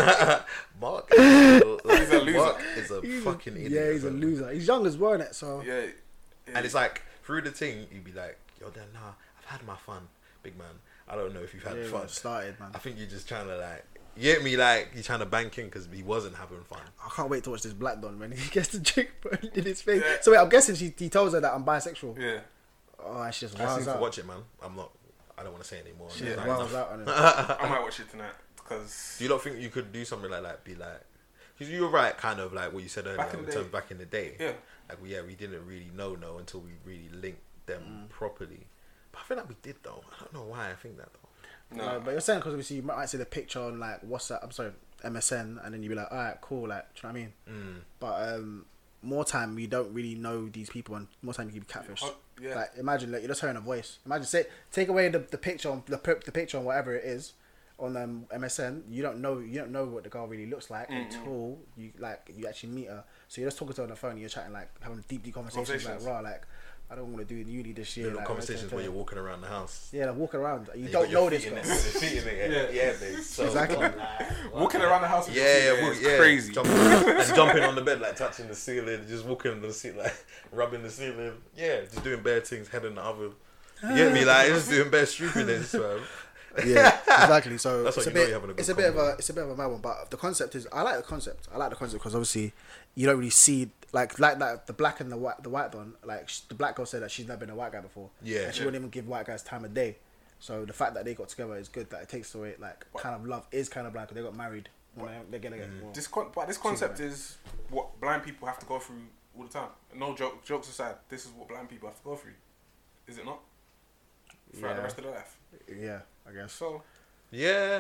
Mark. Is a, He's a loser. Mark is a He's a- fucking idiot. Yeah, he's a bro. loser. He's young as well, innit? So Yeah. yeah. And it's like through the thing, you'd be like, "Yo, then nah, I've had my fun, big man. I don't know if you've had yeah, fun. it started, man. I think you're just trying to like, you get me? Like you're trying to bank in because he wasn't having fun. I can't wait to watch this Black Don when he gets the chick burned in his face. Yeah. So wait, I'm guessing she he tells her that I'm bisexual. Yeah. Oh, and she just I wows seem to out. watch it, man. I'm not. I don't want to say anymore. She It's just like wows enough. out on it. I might watch it tonight because. Do you not think you could do something like that? Be like, because you were right, kind of like what you said earlier. Back in in the terms day. back in the day, Yeah. like yeah, we didn't really know no until we really linked them Mm. properly. But I feel like we did though. I don't know why I think that though. No. No, but you're saying because obviously you might see the picture on like WhatsApp, I'm sorry, M S N, and then you'd be like, all right, cool, like, do you know what I mean? Mm. But um, more time you don't really know these people, and more time you can be catfished. Oh, yeah. Like imagine like you're just hearing a voice. Imagine say take away the, the picture on the pi- the picture on whatever it is on um, M S N. You don't know you don't know what the girl really looks like Mm-mm. until you like you actually meet her. So you're just talking to her on the phone. And you're chatting like having deep deep conversations, Conversations. like raw like I don't want to do uni this year. Little like, conversations okay, where you're walking around the house. yeah, like walking around. You And don't got your know this feet in girl. it, your feet in it. Yeah. Yeah, babe. So Exactly. like, Walking around the house with your Yeah, feet yeah, in walk, is yeah. crazy. Jumping, and jumping on the bed, like touching the ceiling, just walking on the ceiling, like rubbing the ceiling. Yeah, just doing bad things, head in the oven. You get me? Like just doing bad stupidness, man. Yeah, exactly. So That's it's what a you know bit, you're having a good it's a bit of a, convo. it's a bit of a mad one. But the concept is, I like the concept. I like the concept because obviously, you don't really see like like that the black and the white the white one. Like sh- the black girl said that she's never been a white guy before. Yeah. and she Yeah. wouldn't even give white guys time of day. So the fact that they got together is good. That it takes away like kind of love is kind of black. They got married. When they, they're gonna get. Mm. Well, This con- but this concept is what blind people have to go through all the time. No joke, jokes aside, this is what blind people have to go through. Is it not? Throughout Yeah. the rest of their life. yeah, I guess. So Yeah,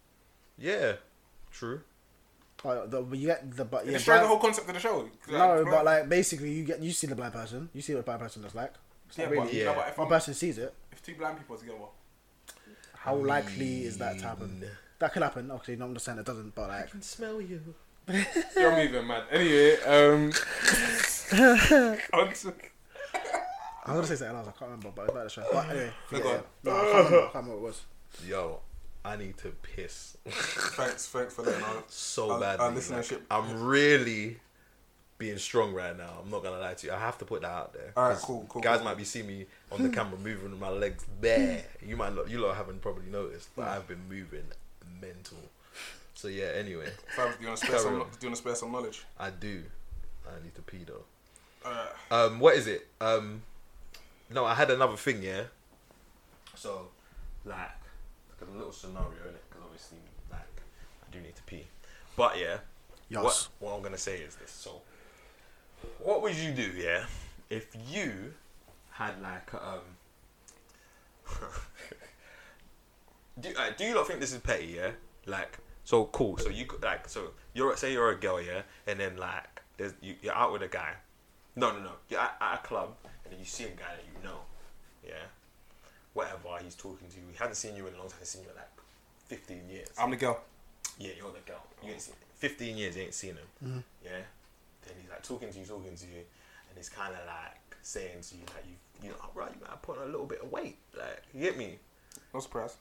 yeah, true. But, the, but you get the but it yeah. destroys blind- the whole concept of the show. Like, no, bro- but like basically, you get you see the blind person. You see what a blind person looks like. It's yeah, not but, really. you Yeah. know, but if, One I'm, person sees it. if two blind people are together, How likely is that to happen? Mm. That could happen. Obviously, not understand it doesn't, but like, can smell you. you're moving, man. Anyway, um, on to- I was gonna say something else. I can't remember, but it's about the show. But anyway, No, yeah, go yeah. on. No, I can't remember. I can't remember what it was. Yo, I need to piss thanks, thanks for letting us. so Our- badly. our like, listenership. I'm really being strong right now. I'm not gonna lie to you. I have to put that out there. Alright, 'Cause cool, cool, Guys cool. might be seeing me on the camera moving my legs bare. You might not. You lot haven't probably noticed, but I've been moving mental. So yeah. Anyway, Fam, do you want to spare Carry some? on. Do you want to spare some knowledge? I do. I need to pee though. Uh, Um, what is it? Um, no, I had another thing, yeah. So, like, like a little scenario in it, because obviously, like, I do need to pee. But yeah, Yes. what what I'm gonna say is this. So, what would you do, yeah, if you had like um. do uh, do you not think this is petty, yeah? Like, so cool. So you could, like, so you're say you're a girl, yeah, and then like there's you, you're out with a guy. No, no, no. You're at, at a club and then you see a guy that you know, yeah. Whatever he's talking to, he hasn't seen you in a long time. He's seen you in like fifteen years. I'm the girl. Yeah, you're the girl. You ain't seen fifteen years. You ain't seen him. Mm-hmm. Yeah. Then he's like talking to you, talking to you, and he's kind of like saying to you that you, you know, oh, right, you might have put on a little bit of weight. Like, you get me? No surprise.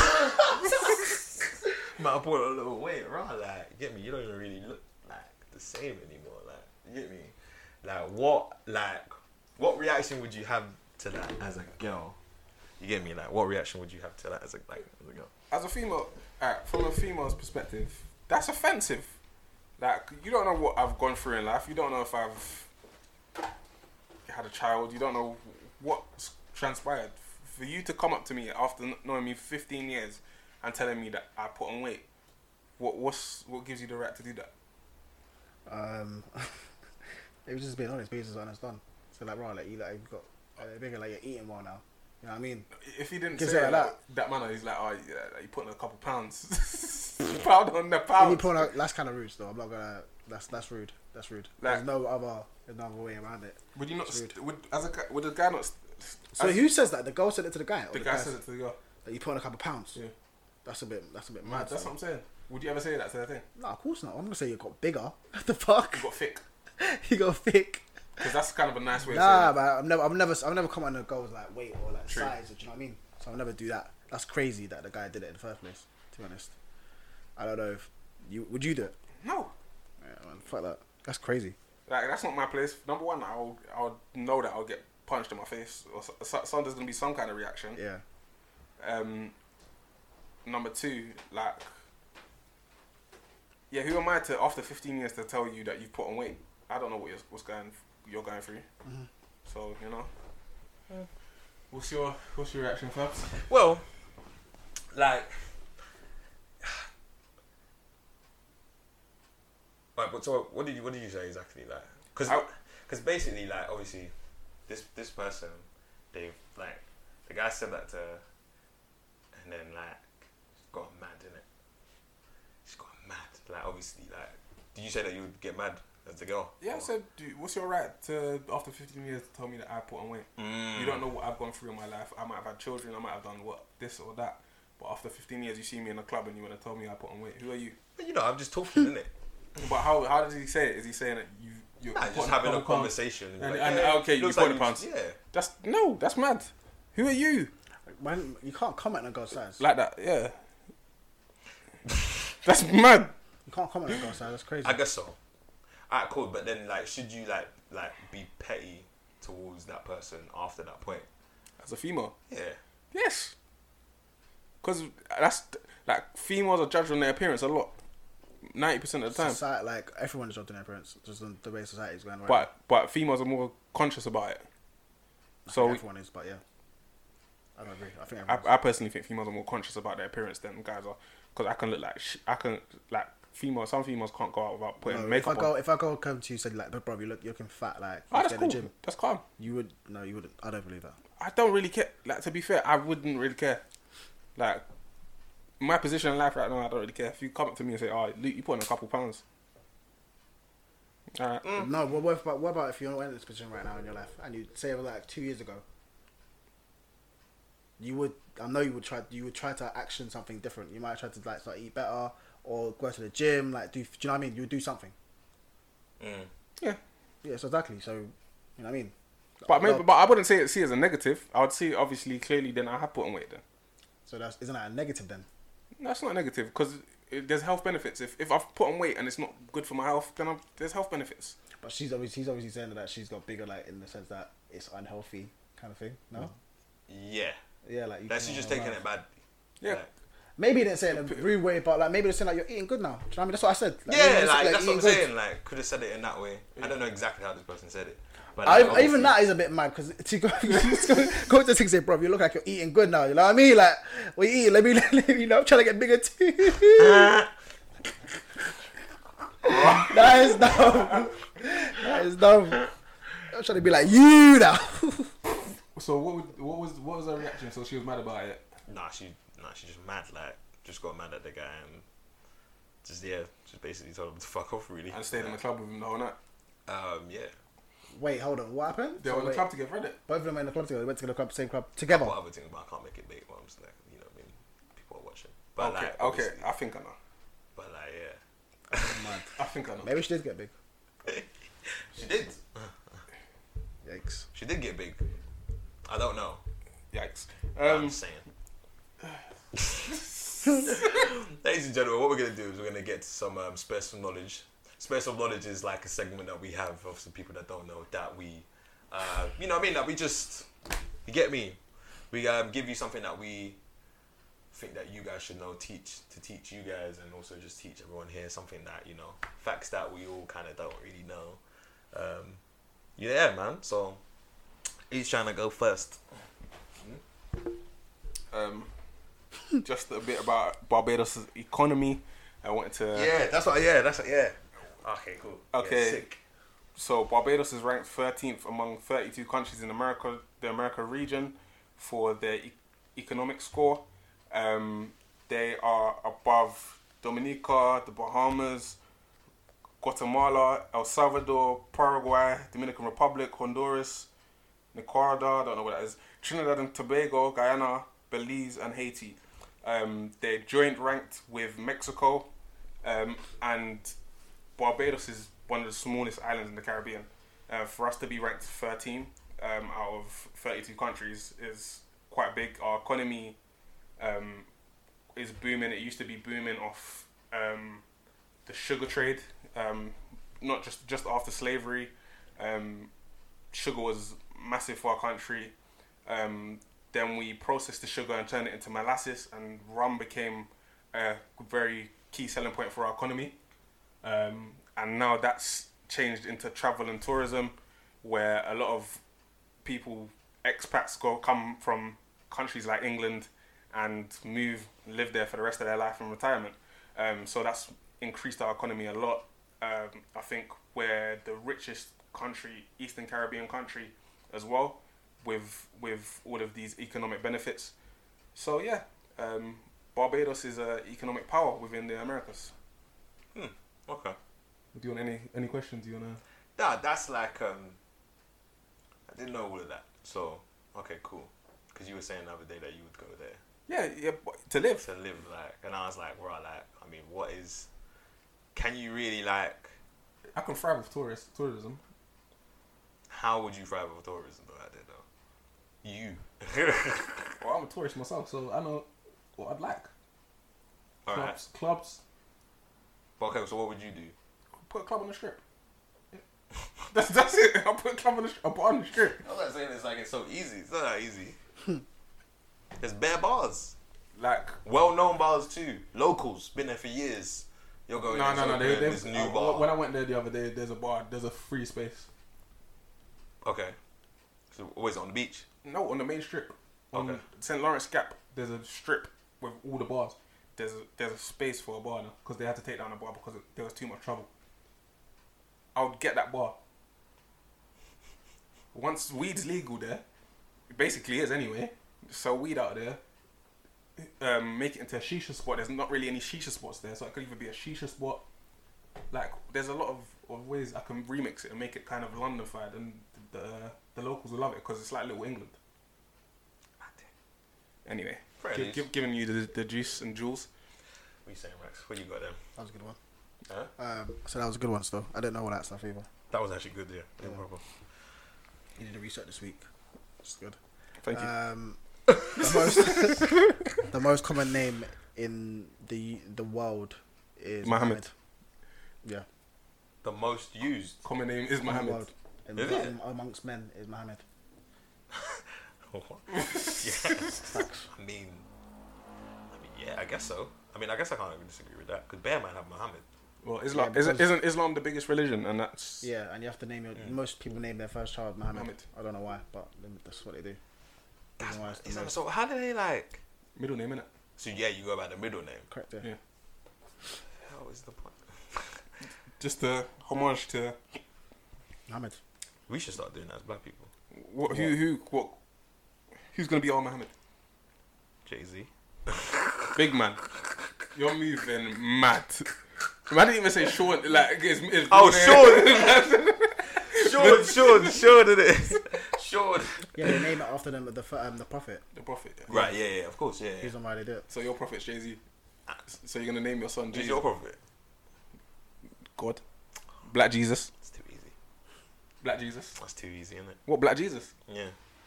You might have put on a little weight, right? Like, you get me? You don't even really look like the same anymore. Like, you get me? Like, what, like, what reaction would you have to that as a girl? You get me? Like, what reaction would you have to that as a like as a girl? As a female, alright, from a female's perspective, that's offensive. Like, you don't know what I've gone through in life. You don't know if I've had a child. You don't know what's transpired. For you to come up to me after kn- knowing me fifteen years and telling me that I put on weight, what what's what gives you the right to do that? Um, it was just being honest. Being just honest, done. So like, right, like you like you've got, uh, bigger like you're eating well now. You know what I mean? If he didn't Gives say it it like like that manner, he's like, oh, yeah, like, you put on a couple pounds. Pound on the When you pound. put out, that's kind of rude, though. I'm not gonna. That's that's rude. That's rude. Like- there's no other. There's no other way around it. Would you not? It's rude. St- would as a guy, would the guy not? St- So as- who says that? The girl said it to the guy. Or The the guy guy said it to the girl. that you put on a couple pounds. Yeah. That's a bit. That's a bit Mad. mad. That's so. what I'm saying. Would you ever say that to her thing? No, of course not. I'm gonna say you got bigger. What the fuck? You got thick. You got thick. Because that's kind of a nice way of Nah, saying but I'm never, I'm never, I'm never come on a girl's like weight or like True. size. Do you know what I mean? So I'll never do that. That's crazy that the guy did it in the first place. To be honest, I don't know if you would you do it. it. No. Yeah, man, fuck that. That's crazy. Like, that's not my place. Number one, I'll, I'll know that I'll get punched in my face. Or so, so, so there's going to be some kind of reaction. Yeah. Um, number two, like, yeah, who am I to, after fifteen years, to tell you that you've put on weight? I don't know what you're, what's going, you're going through. Mm-hmm. So, you know. Yeah. What's your, what's your reaction, Fabs? Well, like, right, but so what did you what did you say exactly? Like, because I- because basically, like, obviously, this this person, they've like the guy said that to her, and then like got mad, innit? She got mad. Like, obviously, like, did you say that you would get mad as a girl? Yeah, I said, dude, what's your right to, after fifteen years, to tell me that I put on weight? Mm. You don't know what I've gone through in my life. I might have had children, I might have done what, this or that. But after fifteen years, you see me in a club and you want to tell me I put on weight. Who are you? But you know, I'm just talking, innit? But how how does he say it? Is he saying that you you're Nah, putting just having a couple pounds- conversation. And, like, and yeah, okay, you looks put like the pounds. Yeah. That's no, that's mad. Who are you? Man, you can't comment on a girl's size. Like that? Yeah. That's mad. You can't comment on a girl's size. That's crazy. I guess so. Alright, cool. But then, like, should you like like be petty towards that person after that point? As a female, Yeah. yes. Because that's like females are judged on their appearance a lot, ninety percent of the time. Society, like everyone is judging their appearance, just on the way society is going right. But but females are more conscious about it. now. So everyone is, but yeah, I don't agree. I think I, everyone I personally think females are more conscious about their appearance than guys are. Because I can look like sh- I can like females. Some females can't go out without putting no, if I makeup go, on. if I go come to you and say like, but bro, you look, you're looking fat, like Oh, you that's get cool. in the gym. That's calm. You would no, you wouldn't. I don't believe that. I don't really care. Like, to be fair, I wouldn't really care. Like, my position in life right now, I don't really care. If you come up to me and say, "Oh, Luke, you put on a couple pounds," alright. No, but what about what about if you're not in this position right now in your life and you say it was like two years ago? You would, I know you would try. You would try to action something different. You might try to like start eat better or go to the gym. Like, do, do you know what I mean? You would do something. Mm. Yeah. Yeah, so exactly. So, you know what I mean? But maybe, No, but I wouldn't say it see it as a negative. I would see it obviously clearly. Then I have put on weight. Then so that's isn't that a negative then? no, that's not negative because there's health benefits. If if I've put on weight and it's not good for my health, then I'm, there's health benefits. But she's obviously he's obviously saying that she's got bigger, like in the sense that it's unhealthy kind of thing. No. Yeah. Yeah, like you That's can- just taking it bad. Yeah. Like, Maybe he didn't say it in a rude way, but like maybe they're saying like you're eating good now. Do you know what I mean? That's what I said. Like, maybe yeah, they like, said, that's what I'm eating good. saying. Like, could have said it in that way. I don't know exactly how this person said it. But I, like, obviously- even that is a bit mad because to go, go to thing say, bro, you look like you're eating good now. You know what I mean? Like, what you eat? Let me, let me, you know, I'm trying to get bigger too. That is dumb. That is dumb. I'm trying to be like you now. So what would, what was what was her reaction? So she was mad about it. Nah, she nah, she just mad. Like, just got mad at the guy and just yeah, just basically told him to fuck off. Really. And stayed in the club with him the whole night. Um, yeah. Wait, hold on. What happened? They So were in the wait, club together, innit? both of them were in the club together. They went to the club, same club together. What other things, but I can't make it big. But I'm just like, you know, what I mean, people are watching. But Okay, like, okay, obviously- I think I know. But like, yeah, Mad. I think I know. Maybe she did get big. she did. Yikes. She did get big. I don't know. Yikes. I'm Um, just saying. Ladies and gentlemen, what we're gonna do is we're gonna get to some um, special knowledge. Special knowledge is like a segment that we have of some people that don't know that we, uh, you know, what I mean, that we just, you get me. We um, give you something that we think that you guys should know, teach to teach you guys, and also just teach everyone here something that you know, facts that we all kind of don't really know. Um, yeah, man. So he's trying to go first. um, just a bit about Barbados' economy. I wanted to. Yeah, that's what. Yeah, that's what, yeah. Okay, cool. Okay. Yeah, sick. So Barbados is ranked thirteenth among thirty-two countries in America, the America region, for their e- economic score. Um, they are above Dominica, the Bahamas, Guatemala, El Salvador, Paraguay, Dominican Republic, Honduras, Nicaragua, I don't know what that is, Trinidad and Tobago, Guyana, Belize, and Haiti. Um, they're joint ranked with Mexico, um, and Barbados is one of the smallest islands in the Caribbean. Uh, for us to be ranked thirteen um, out of thirty-two countries is quite big. Our economy um, is booming. It used to be booming off um, the sugar trade, um, not just just after slavery. Um, sugar was massive for our country. Um, then we processed the sugar and turned it into molasses, and rum became a very key selling point for our economy. Um, and now that's changed into travel and tourism, where a lot of people, expats, go come from countries like England and move, live there for the rest of their life in retirement. Um, so that's increased our economy a lot. Um, I think we're the richest country, Eastern Caribbean country as well, with with all of these economic benefits. So yeah, um, Barbados is an economic power within the Americas. Hmm. Okay. Do you want any any questions? Do you wanna? Nah, that's like um. I didn't know all of that. So okay, cool. Because you were saying the other day that you would go there Yeah, yeah, but to live. to live, like, and I was like, bro, like, I mean, what is? Can you really like? I can thrive with tourist tourism. How would you thrive with tourism though out there though? You. Well, I'm a tourist myself, so I know what I'd like. All right. Clubs, clubs. But okay, so what would you do? Put a club on the strip. Yeah. That's that's it. I'll put a club on the strip. I'll put on the strip. I was not saying it's like it's so easy. It's not that easy. There's bare bars. Like Well-known bars too. Locals, been there for years. You're going no, in, no, so no. They, open they, this new uh, bar. When I went there the other day, there's a bar. There's a free space. Okay. So always on the beach. No, on the main strip. On Okay. Saint Lawrence Gap, there's a strip with all the bars. There's a, there's a space for a bar now because they had to take down the bar because it, there was too much trouble. I would get that bar. Once weed's legal there, it basically is anyway. Sell weed out there. Um, make it into a shisha spot. There's not really any shisha spots there, so it could either be a shisha spot. Like, there's a lot of, of ways I can remix it and make it kind of Londonified, and the the locals will love it because it's like Little England. Anyway, Fair gi- dues. gi- giving you the, the juice and jewels. What you saying, Rex? What you got then? That was a good one. Huh? Um, so that was a good one still. I didn't know all that stuff either. That was actually good, yeah. Yeah. No problem. You did the research this week. It's good. Thank you. Um, the most the most common name in the the world is Mohammed. Yeah. The most used. Common name is In the Mohammed. world. In, Is it? in- amongst men is Mohammed. yeah. I mean, I mean, yeah, I guess so. I mean, I guess I can't even disagree with that because Bear Man have Muhammad. Well, Islam Yeah, isn't, because- isn't Islam the biggest religion, and that's Yeah, and you have to name your. Mm. Most people name their first child Mohammed. Mohammed. I don't know why, but that's what they do. That's Reason why it's the is that- most- so how do they like? middle name, innit? So yeah, you go by the middle name. Correct. Yeah. Yeah. How is the point? Just a homage to Mohammed. We should start doing that as black people. what? Who? Who? What? Who's gonna be our Mohammed? Jay Z. Big man. You're moving mad. I didn't even say Sean. Like it's, it's Oh, Sean. Sean, Sean, Sean, did it? Sean. Yeah, they name it after them the f- um, the prophet. the prophet. Yeah. Right, yeah, yeah, of course, yeah. yeah. Reason why they do it. So your prophet's Jay Z. So you're gonna name your son Jay Who's Z? your prophet? God. Black Jesus. It's too easy. Black Jesus. That's too easy, isn't it? What? Black Jesus. Yeah.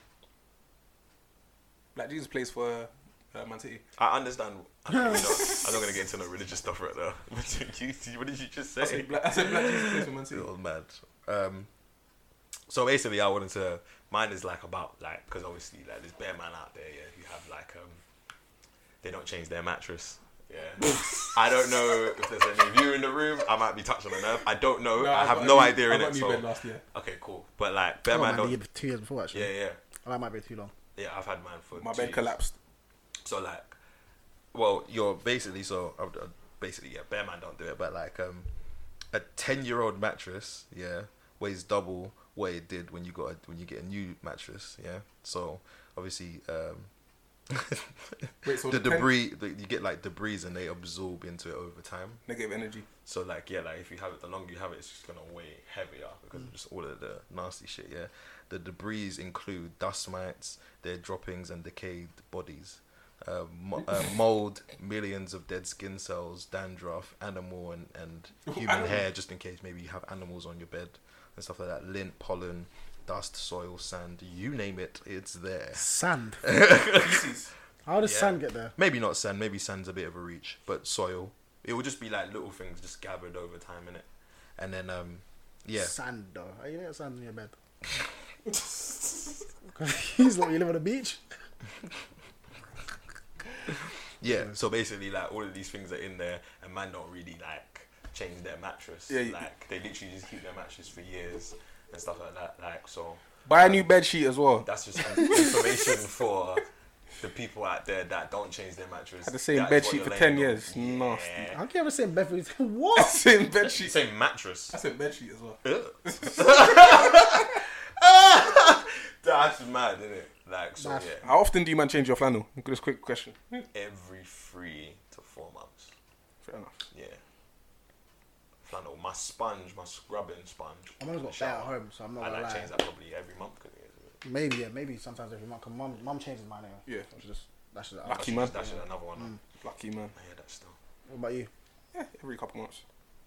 Black Jesus plays for uh, Man City. I understand. I mean, no, I'm not gonna get into no religious stuff right now. You- what did you just I say? said Black, I said Black Jesus plays for Man City. It was mad. Um, so basically, I wanted to. Mine is like about like because obviously like there's bare man out there, yeah, who have like um, they don't change their mattress. Yeah, I don't know if there's any of you in the room. I might be touching on a nerve. I don't know. No, I I have got no a new- idea I in got it. a new So bed last year. okay, cool. But like bare Oh, man man, the don't. year, two years before actually. Yeah, yeah, Oh, that might be too long. yeah. I've had mine for My two bed years. collapsed. So like, well, you're basically so uh, uh, basically yeah, bare man don't do it, but like um, a ten year old mattress, yeah, weighs double what it did when you got a, when you get a new mattress, yeah. So obviously um, Wait, so the the ten- debris the, you get like debris and they absorb into it over time. Negative energy. So like yeah, like if you have it, the longer you have it, it's just gonna weigh heavier because of just all of the nasty shit. Yeah, the debris include dust mites, their droppings, and decayed bodies. uh, mo- uh, mold, millions of dead skin cells, dandruff, animal and, and human Animal. hair, just in case maybe you have animals on your bed and stuff like that. Lint, pollen, dust, soil, sand, you name it, it's there. Sand. Feces. How does Yeah. sand get there? Maybe not sand, maybe sand's a bit of a reach, but soil. It will just be like little things just gathered over time, innit? And then, um, yeah. Sand though. How you get sand in your bed? He's like, you live on the beach. Yeah, so basically, like, all of these things are in there, and man don't really, like, change their mattress. Yeah, you- like, they literally just keep their mattress for years and stuff like that. Like, so Buy a new bed sheet as well. that's just some information for the people out there that don't change their mattress. Had the same That is bed what sheet you're for laying ten on. years. Nasty. Yeah. How can you ever say bed sheet? What? Same bed sheet. Same mattress. I said bed sheet as well. That's mad, isn't it? Like, so That's- yeah, How often do you man change your flannel? Just quick question. every three to four months. Fair enough. Yeah. Flannel, my sponge, my scrubbing sponge. My mum's got Shower. bear at home, so I'm not I gonna like lie. change that probably every month. Cause it, Maybe, yeah, maybe sometimes every month. Cause mum, mum changes mine anyway. Yeah. Which is just that's just. Lucky that's man. just- That's just another one. Lucky man. I hear that still. What about you? Yeah, every couple months.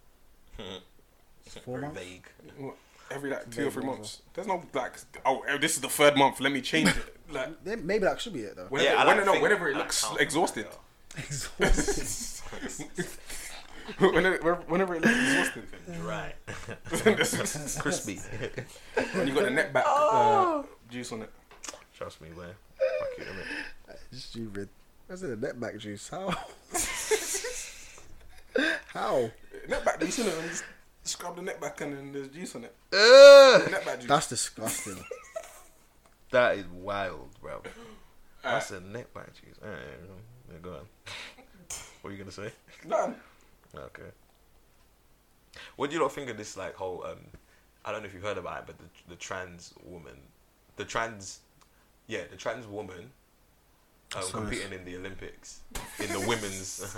Four Very months? vague. What? Every like two or Maybe three as months. There's no like, oh, this is the third month. Let me change it. Like, Yeah, maybe that should be it though. whenever, Yeah, I like when, to no, think whenever it that looks counts, exhausted. yeah. Exhausting. whenever, whenever it looks exhausted. Dry. Crispy. When you got the neck back uh, juice on it. Trust me, man. Fuck it, innit? Stupid. What's it? A net back juice? How? How? Neck back juice on it. And just scrub the neck back and then there's juice on it. Ugh. Neck back juice. That's disgusting. That is wild, bro. That's a neck back cheese. Alright, yeah, go on. What are you gonna say? None. Okay. What do you not think of this like whole um I don't know if you've heard about it, but the the trans woman, the trans, yeah, the trans woman um, Sorry. competing in the Olympics in the women's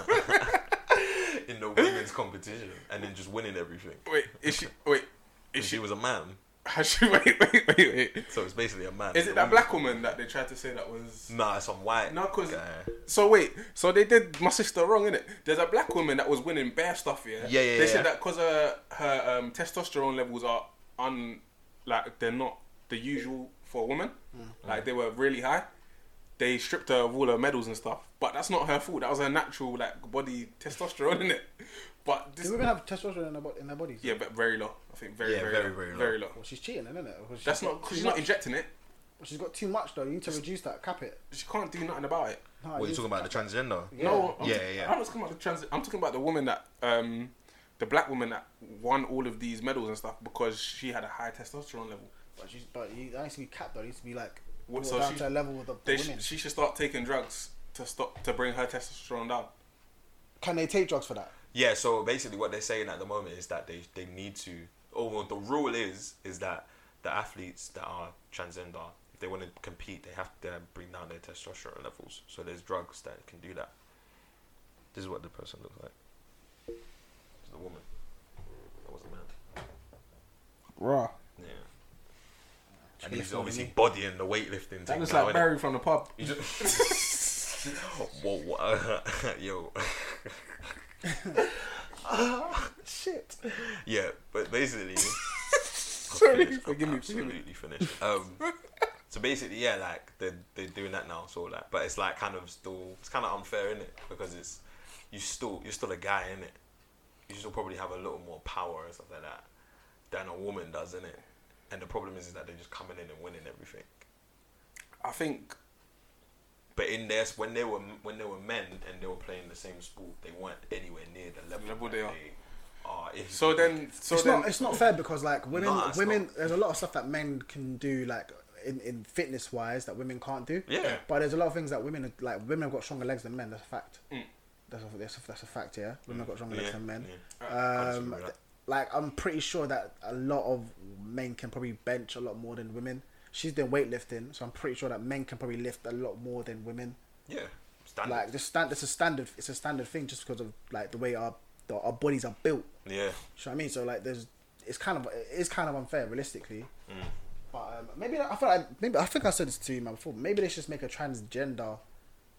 in the women's competition and then just winning everything. Wait, is she? Wait, is She she? was a man, Has she? Wait, wait, wait, wait. so it's basically a man. Is The it that woman- black woman that they tried to say that was? Nah, it's some white. No, cause guy. so wait, so they did my sister wrong, innit? There's a black woman that was winning bare stuff, yeah. Yeah, yeah, They yeah. said that because her her um, testosterone levels are un like they're not the usual for a woman. Like they were really high. They stripped her of all her medals and stuff, but that's not her fault. That was her natural like body testosterone, innit? But this, Do women have testosterone in their, bo- in their bodies? yeah, but very low. I think very, Yeah, very, very, low. very low. very low. Well, she's cheating, isn't it? Because That's she's not got because too she's not much. injecting it. She's got too much though. You need to reduce that. Cap it. She can't do nothing about it. No, What, you talking about the transgender? Yeah. No, I'm Yeah, t- yeah. I'm not talking about the trans. I'm talking about the woman that, um, the black woman that won all of these medals and stuff because she had a high testosterone level. But she's but you, that needs to be capped though. It needs to be like What, brought so down she- to a level with the, the They sh- women. she should start taking drugs to stop to bring her testosterone down. Can they take drugs for that? Yeah, so basically what they're saying at the moment is that they, they need to, or well, the rule is is that the athletes that are transgender, if they want to compete, they have to bring down their testosterone levels. So there's drugs that can do that. This is what the person looks like. It's the woman. That was the man. Raw. Yeah. Should And be he's filming obviously me. bodying the weightlifting That thing looks now, like innit? Barry from the pub. You just whoa, whoa, yo. Shit. Yeah, but basically, Sorry, I'm finished. forgive I'm me, forgive me. absolutely finished. Um, so basically, yeah, like they're they're doing that now, so like, but it's like kind of still, it's kind of unfair, innit? Because it's you still you're still a guy, innit? You still probably have a little more power and stuff like that than a woman does, innit? And the problem is, is that they're just coming in and winning everything. I think But in their when they were when they were men and they were playing the same sport, they weren't anywhere near the level, level that they are. are. If so. Then so it's then not. It's not fair because like women, Nah, it's women. not. There's a lot of stuff that men can do like in, in fitness wise that women can't do. Yeah. But there's a lot of things that women like. Women have got stronger legs than men. That's a fact. Mm. That's a, that's a, that's a fact. Yeah. Women have got stronger legs Yeah, than men. yeah. I disagree Um, with that. like I'm pretty sure that a lot of men can probably bench a lot more than women. She's doing weightlifting, so I'm pretty sure that men can probably lift a lot more than women. Yeah, standard. Like just stand. It's a standard. It's a standard thing just because of like the way our the, our bodies are built. yeah, You know what I mean? So like, there's, it's kind of, it's kind of unfair, realistically. Mm. But um, maybe I feel like maybe I think I said this to you man before. Maybe they should just make a transgender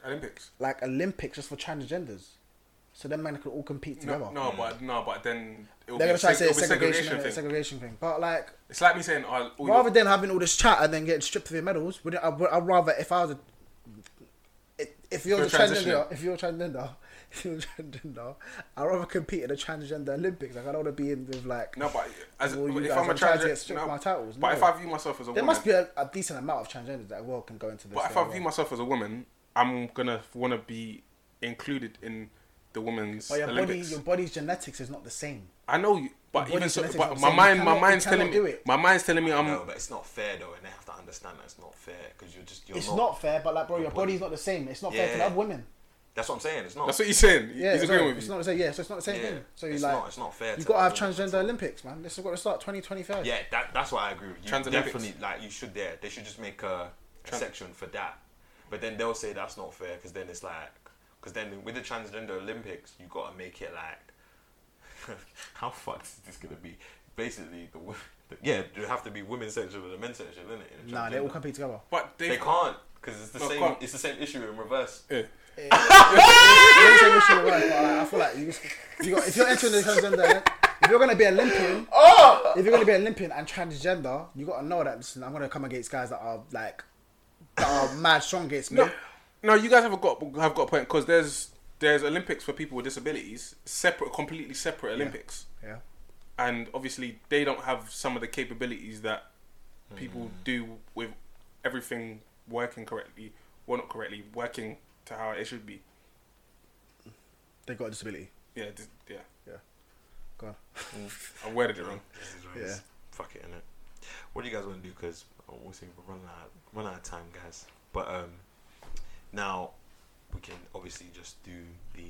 Olympics. Like Olympics just for transgenders. So them men could all compete together. No, no, but no, but then it will They're be gonna try to seg- say it'll be segregation, segregation innit? thing. segregation thing. But like, It's like me saying, oh, all rather your- than having all this chat and then getting stripped of your medals, would I, would I'd rather if I was a, if- if you're a If you're transgender, transitioning. if you're a transgender, if you're a transgender, I'd rather compete in the transgender Olympics. Like I don't want to be in with like. no, but as all you if guys I'm a are trying to transgender, get stripped no, my titles. but No. if I view myself as a There woman, must be a, a decent amount of transgenders that well can go into this. but if thing I as view well. myself as a woman, I'm gonna want to be included in the women's But your body, Olympics. your body's genetics is not the same. I know, you, but Your even body's so, genetics but not the my same. You mind, my cannot- you mind's telling cannot me, do it. my mind's telling me I'm. No, but it's not fair though, and they have to understand that it's not fair because you're just you're It's not. not fair, but like, bro, your your body. body's not the same. It's not fair to Yeah. the other women. That's what I'm saying. It's not. That's what he's saying. Yeah, he's it's agreeing not, with it's you. not the same. Yeah, so it's not the same Yeah. thing. So you It's like, not- it's not fair You to got to the have women at transgender all. Olympics, man. This has got to start twenty twenty-five. Yeah, that, that's what I agree with you. Trans Olympics. Definitely, like you should there. They should just make a, a Trans- section for that. But then they'll say that's not fair because then it's like, because then with the transgender Olympics, you got to make it like, how fucked is this gonna be? Basically, the, wo- the yeah, there have to be women's section and the men's section, isn't it? in Nah, they all transgender? compete together. But they, They can't because it's the No, same. can't. It's the same issue in reverse. Yeah. It's the same issue with life, but like, I feel like you just, you got, if you're entering the transgender, if you're gonna be Olympian, Oh! if you're gonna be Olympian and transgender, you got to know that listen, I'm gonna come against guys that are like that are mad strong against me. No, no, you guys have got have got a point because there's there's Olympics for people with disabilities, separate, completely separate Olympics, Yeah. and obviously they don't have some of the capabilities that people do with everything working correctly, well not correctly, working to how it should be. They got a disability. Yeah, th- yeah, Go on. I worded it wrong. This is what Yeah. it's- Fuck it, innit? What do you guys want to do? Because we'll see, we're running out, run out of time, guys. But um, now we can obviously just do the.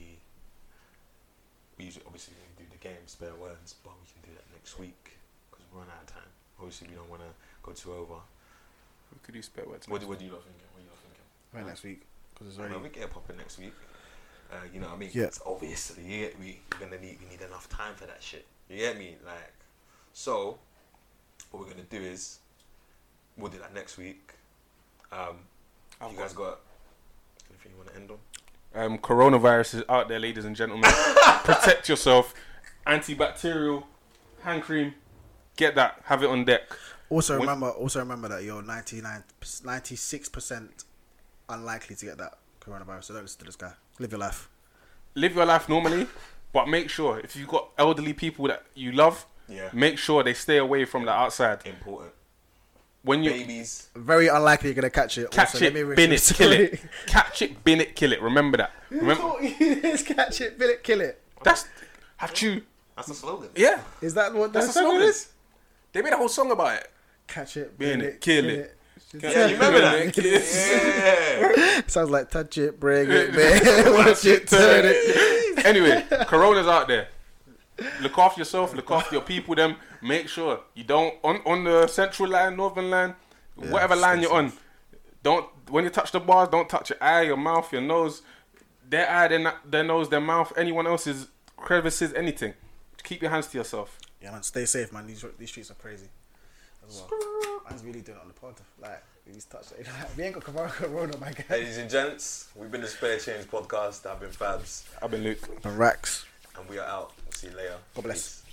We usually obviously we do the game spare words, but we can do that next week because we run out of time. Obviously, we don't want to go too over. We could do spare words. What, next do- what do week. you lot thinking? What do you lot thinking? Right next week because it's Well, already. we get a popping next week. Uh, you know what I mean? Yeah. It's obviously, you get me. We're gonna need. We need enough time for that shit. You get me? Like, so what we're gonna do is we'll do that next week. Um, I've you got- guys got anything you want to end on? Um, coronavirus is out there, ladies and gentlemen. Protect yourself. Antibacterial hand cream. Get that. Have it on deck. Also When- remember, also remember that you're ninety-nine, ninety-six percent unlikely to get that coronavirus. So don't listen to this guy. Live your life. Live your life normally, but make sure if you've got elderly people that you love, Yeah. make sure they stay away from the outside. Important. When you Babies. Very unlikely you're gonna catch it. catch Also, it, let me bin it, restrict- kill it. Catch it, bin it, kill it. Remember that. Who Remember taught you this? Catch it, bin it, kill it. that's have you. That's the slogan. Yeah, Is that what that's that's the the slogan. is? They made a whole song about it. Catch it, Bin bin it, it, kill kill it. it. Yeah, you remember that? Kill Yeah. Sounds like touch it, bring it, babe. Watch it, turn it. Anyway, Corona's out there. Look after yourself. Look after your people. Them. Make sure you don't on on the central line, northern line, whatever line stay you're on. Don't when you touch the bars, don't touch your eye, your mouth, your nose, their eye, their, na- their nose, their mouth, anyone else's crevices, anything. Keep your hands to yourself. Yeah, man, stay safe, man. These these streets are crazy. As well. Man's really doing it on the pod. Like, we just touched it. We ain't got corona, corona, my guy. Ladies and gents, we've been the Spare Change podcast. I've been Fabs, I've been Luke. And Rax. and we are out. We'll see you later. God bless. Peace.